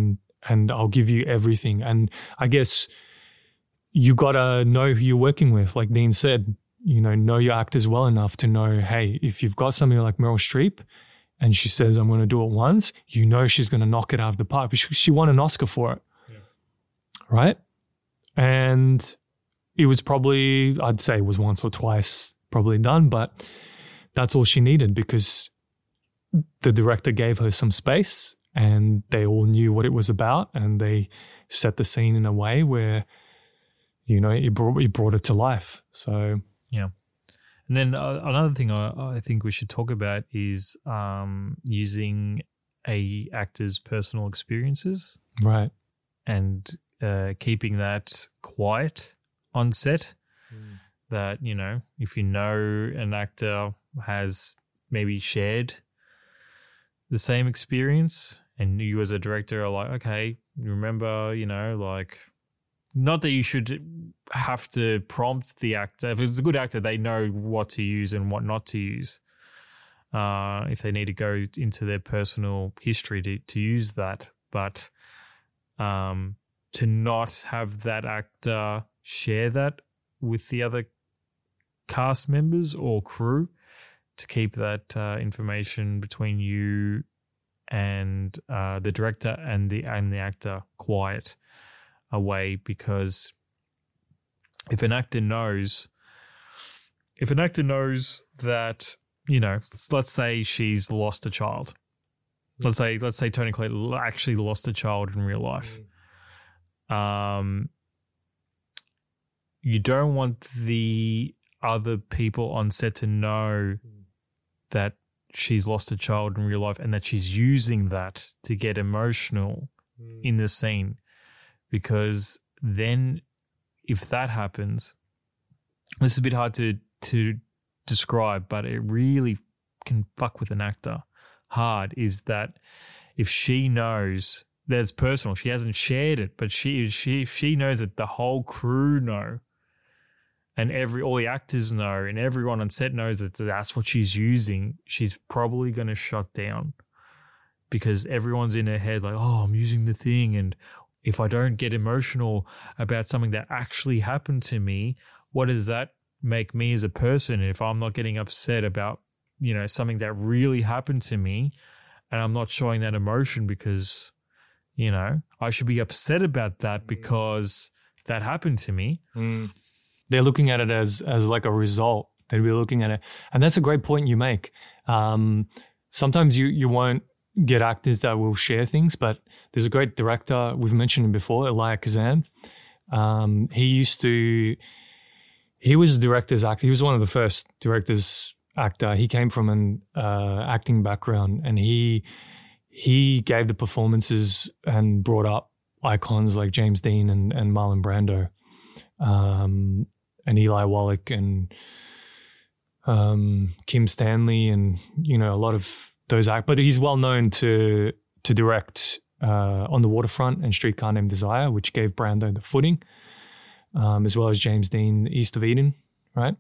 and I'll give you everything. And I guess you got to know who you're working with. Like Dean said, you know, know your actors well enough to know, hey, if you've got somebody like Meryl Streep and she says, I'm going to do it once, you know she's going to knock it out of the park. She, she won an Oscar for it, yeah. Right? And it was probably, I'd say it was once or twice probably done, but that's all she needed because the director gave her some space and they all knew what it was about and they set the scene in a way where, you know, it brought, it brought it to life. So, yeah. And then uh, another thing I, I think we should talk about is um, using a actor's personal experiences. Right. And uh, keeping that quiet on set. Mm. That, you know, if you know an actor has maybe shared the same experience and you as a director are like, okay, remember, you know, like, not that you should have to prompt the actor. If it's a good actor, they know what to use and what not to use. Uh, if they need to go into their personal history to, to use that. But um, to not have that actor share that with the other cast members or crew, to keep that uh, information between you and uh, the director and the and the actor quiet away, because if an actor knows, if an actor knows that, you know, let's say she's lost a child, let's say let's say Toni Collette actually lost a child in real life, um, you don't want the other people on set to know that she's lost a child in real life and that she's using that to get emotional mm. in the scene. Because then if that happens, this is a bit hard to, to describe, but it really can fuck with an actor hard, is that if she knows that's personal, she hasn't shared it, but she she she knows that the whole crew know, and every all the actors know, and everyone on set knows that that's what she's using, she's probably going to shut down, because everyone's in her head like, oh, I'm using the thing, and if I don't get emotional about something that actually happened to me, what does that make me as a person? If I'm not getting upset about, you know, something that really happened to me, and I'm not showing that emotion because, you know, I should be upset about that because that happened to me. Mm. They're looking at it as as like a result. They'd be looking at it. And that's a great point you make. Um, sometimes you, you won't get actors that will share things, but there's a great director, we've mentioned him before, Elia Kazan. Um, he used to, he was a director's actor. He was one of the first directors actor. He came from an uh, acting background, and he he gave the performances and brought up icons like James Dean and, and Marlon Brando. Um, and Eli Wallach and um, Kim Stanley, and, you know, a lot of those act. But he's well known to to direct uh, On the Waterfront and Streetcar Named Desire, which gave Brando the footing, um, as well as James Dean, East of Eden, right?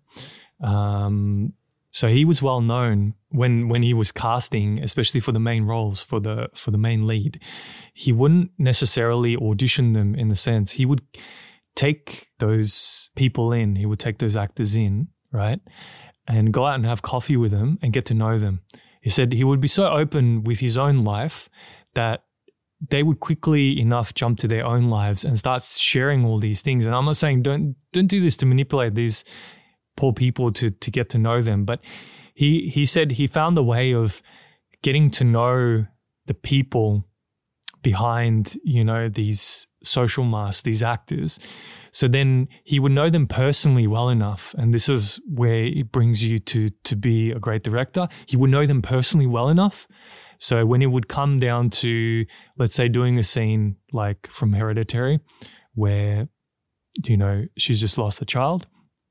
Um, so he was well known when when he was casting, especially for the main roles, for the for the main lead. He wouldn't necessarily audition them in the sense he would take those people in, he would take those actors in, right, and go out and have coffee with them and get to know them. He said he would be so open with his own life that they would quickly enough jump to their own lives and start sharing all these things. And I'm not saying don't don't do this to manipulate these poor people to to get to know them, but he he said he found a way of getting to know the people behind, you know, these social masks, these actors. So then he would know them personally well enough, and this is where it brings you to to be a great director. He would know them personally well enough. So when it would come down to, let's say, doing a scene like from Hereditary, where, you know, she's just lost a child,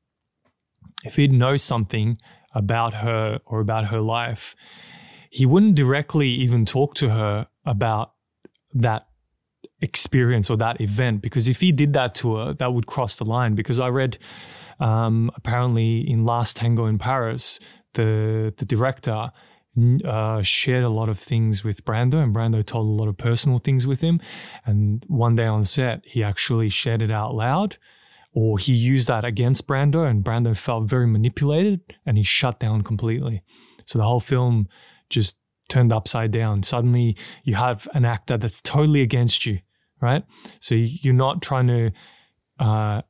if he'd know something about her or about her life, he wouldn't directly even talk to her about that experience or that event, because if he did that to her, that would cross the line. Because I read um, apparently in Last Tango in Paris, the the director, uh, shared a lot of things with Brando, and Brando told a lot of personal things with him. And one day on set, he actually shared it out loud, or he used that against Brando, and Brando felt very manipulated, and he shut down completely. So the whole film just turned upside down. Suddenly you have an actor that's totally against you, right? So you're not trying to uh,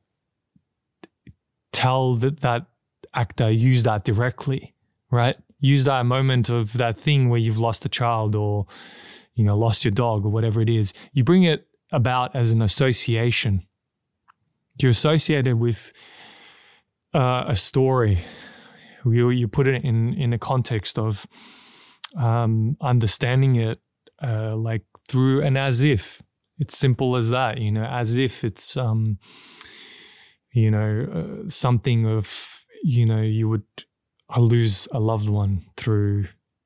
tell that that actor use that directly, right? Use that moment of that thing where you've lost a child or, you know, lost your dog or whatever it is. You bring it about as an association. You're associated with uh, a story. You, you put it in, in a context of um, understanding it uh, like through an as if. It's simple as that, you know, as if it's, um, you know, uh, something of, you know, you would lose a loved one through,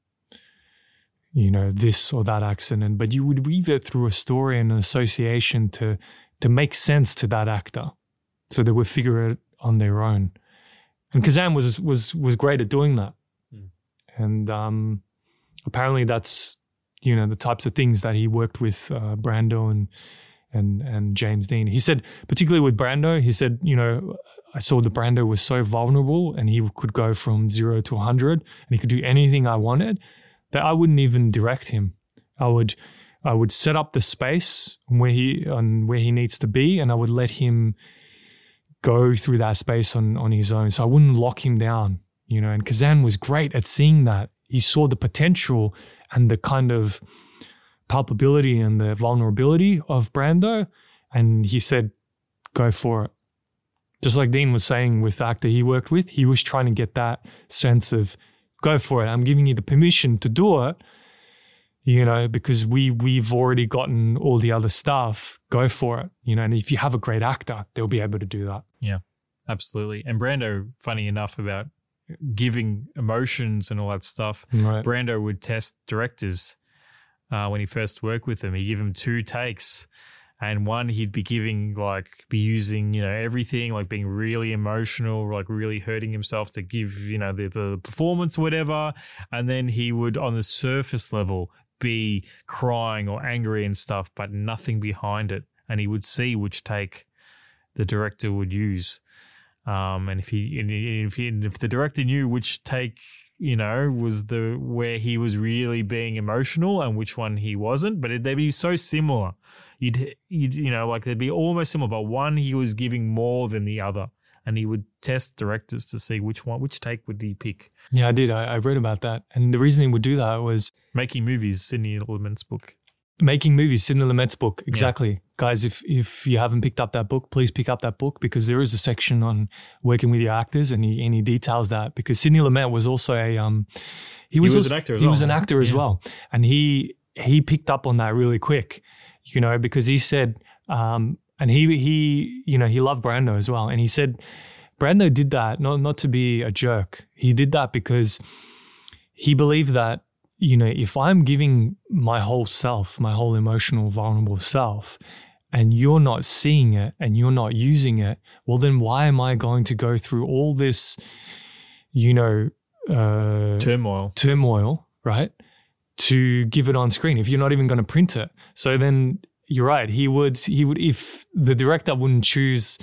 you know, this or that accident, but you would weave it through a story and an association to to make sense to that actor, so they would figure it on their own. And Kazan was was was great at doing that, mm. and um, apparently that's, you know, the types of things that he worked with uh, Brando and and and James Dean. He said, particularly with Brando, he said, you know, I saw that Brando was so vulnerable and he could go from zero to one hundred and he could do anything I wanted, that I wouldn't even direct him. I would I would set up the space where he on where he needs to be, and I would let him go through that space on, on his own. So I wouldn't lock him down, you know, and Kazan was great at seeing that. He saw the potential and the kind of palpability and the vulnerability of Brando, and he said, go for it. Just like Dean was saying with the actor he worked with, he was trying to get that sense of, go for it. I'm giving you the permission to do it, you know, because we, we've already gotten all the other stuff. Go for it, you know, and if you have a great actor, they'll be able to do that. Yeah, absolutely. And Brando, funny enough about giving emotions and all that stuff, right. Brando would test directors uh, when he first worked with them. He'd give them two takes. And one, he'd be giving, like, be using, you know, everything, like being really emotional, like really hurting himself to give, you know, the, the performance or whatever. And then he would, on the surface level, be crying or angry and stuff, but nothing behind it. And he would see which take the director would use. Um, and if he, and if he, and if the director knew which take, you know, was the where he was really being emotional and which one he wasn't, but it, they'd be so similar. You'd, you'd, you know, like they'd be almost similar, but one he was giving more than the other, and he would test directors to see which one, which take would he pick. Yeah, I did. I, I read about that, and the reason he would do that was Making Movies, Sidney Lumet's book. Making Movies, Sidney Lumet's book, exactly. Yeah. Guys, if if you haven't picked up that book, please pick up that book, because there is a section on working with your actors, and he and he details that, because Sidney Lumet was also a um he was, he was also, an actor as he well. was an actor as yeah. well, and he he picked up on that really quick, you know, because he said um and he he you know he loved Brando as well, and he said Brando did that not not to be a jerk. He did that because he believed that, you know, if I'm giving my whole self, my whole emotional, vulnerable self, and you're not seeing it and you're not using it, well, then why am I going to go through all this, you know, uh, turmoil, turmoil, right, to give it on screen if you're not even going to print it? So then you're right. He would, he would, if the director wouldn't choose,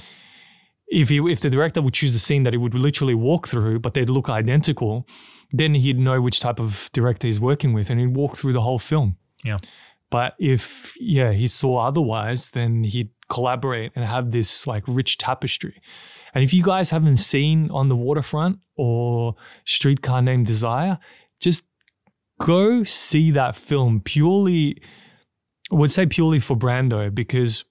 if he, if the director would choose the scene that he would literally walk through, but they'd look identical, then he'd know which type of director he's working with, and he'd walk through the whole film. Yeah. But if, yeah, he saw otherwise, then he'd collaborate and have this like rich tapestry. And if you guys haven't seen On the Waterfront or Streetcar Named Desire, just go see that film purely, I would say purely for Brando, because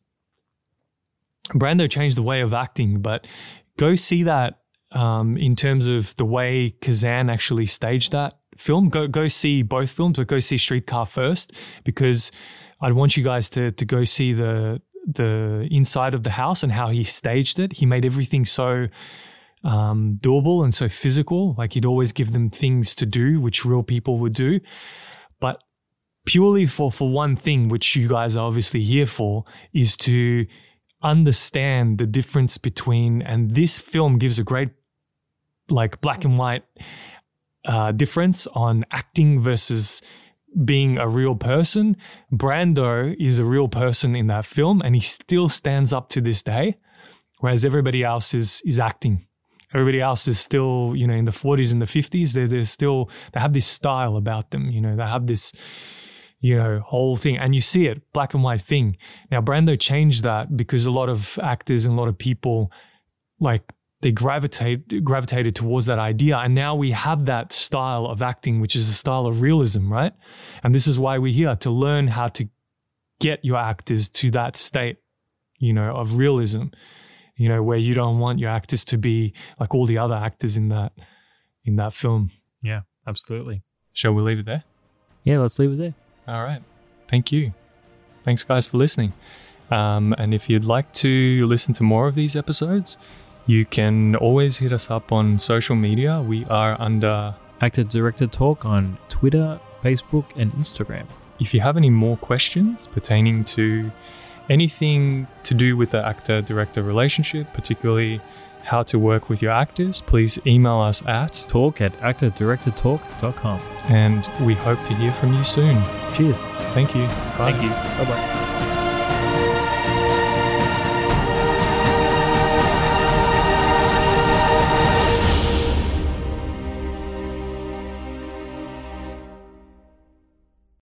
Brando changed the way of acting, but go see that um, in terms of the way Kazan actually staged that film. Go go see both films, but go see Streetcar first, because I'd want you guys to to go see the the inside of the house and how he staged it. He made everything so um, doable and so physical. Like, he'd always give them things to do, which real people would do. But purely for, for one thing, which you guys are obviously here for, is to understand the difference between, and this film gives a great like black and white uh, difference on acting versus being a real person. Brando is a real person in that film, and he still stands up to this day, whereas everybody else is is acting. Everybody else is still, you know, in the forties and the fifties. They're, they're still, they have this style about them, you know, they have this, you know, whole thing. And you see it, black and white thing. Now, Brando changed that because a lot of actors and a lot of people, like, they gravitate gravitated towards that idea. And now we have that style of acting, which is the style of realism, right? And this is why we're here, to learn how to get your actors to that state, you know, of realism, you know, where you don't want your actors to be like all the other actors in that, in that film. Yeah, absolutely. Shall we leave it there? Yeah, let's leave it there. All right. Thank you. Thanks, guys, for listening. Um, and if you'd like to listen to more of these episodes, you can always hit us up on social media. We are under Actor Director Talk on Twitter, Facebook, and Instagram. If you have any more questions pertaining to anything to do with the actor-director relationship, particularly how to work with your actors, please email us at talk at actor director talk dot com. And we hope to hear from you soon. Cheers. Thank you. Bye. Thank you. Bye-bye.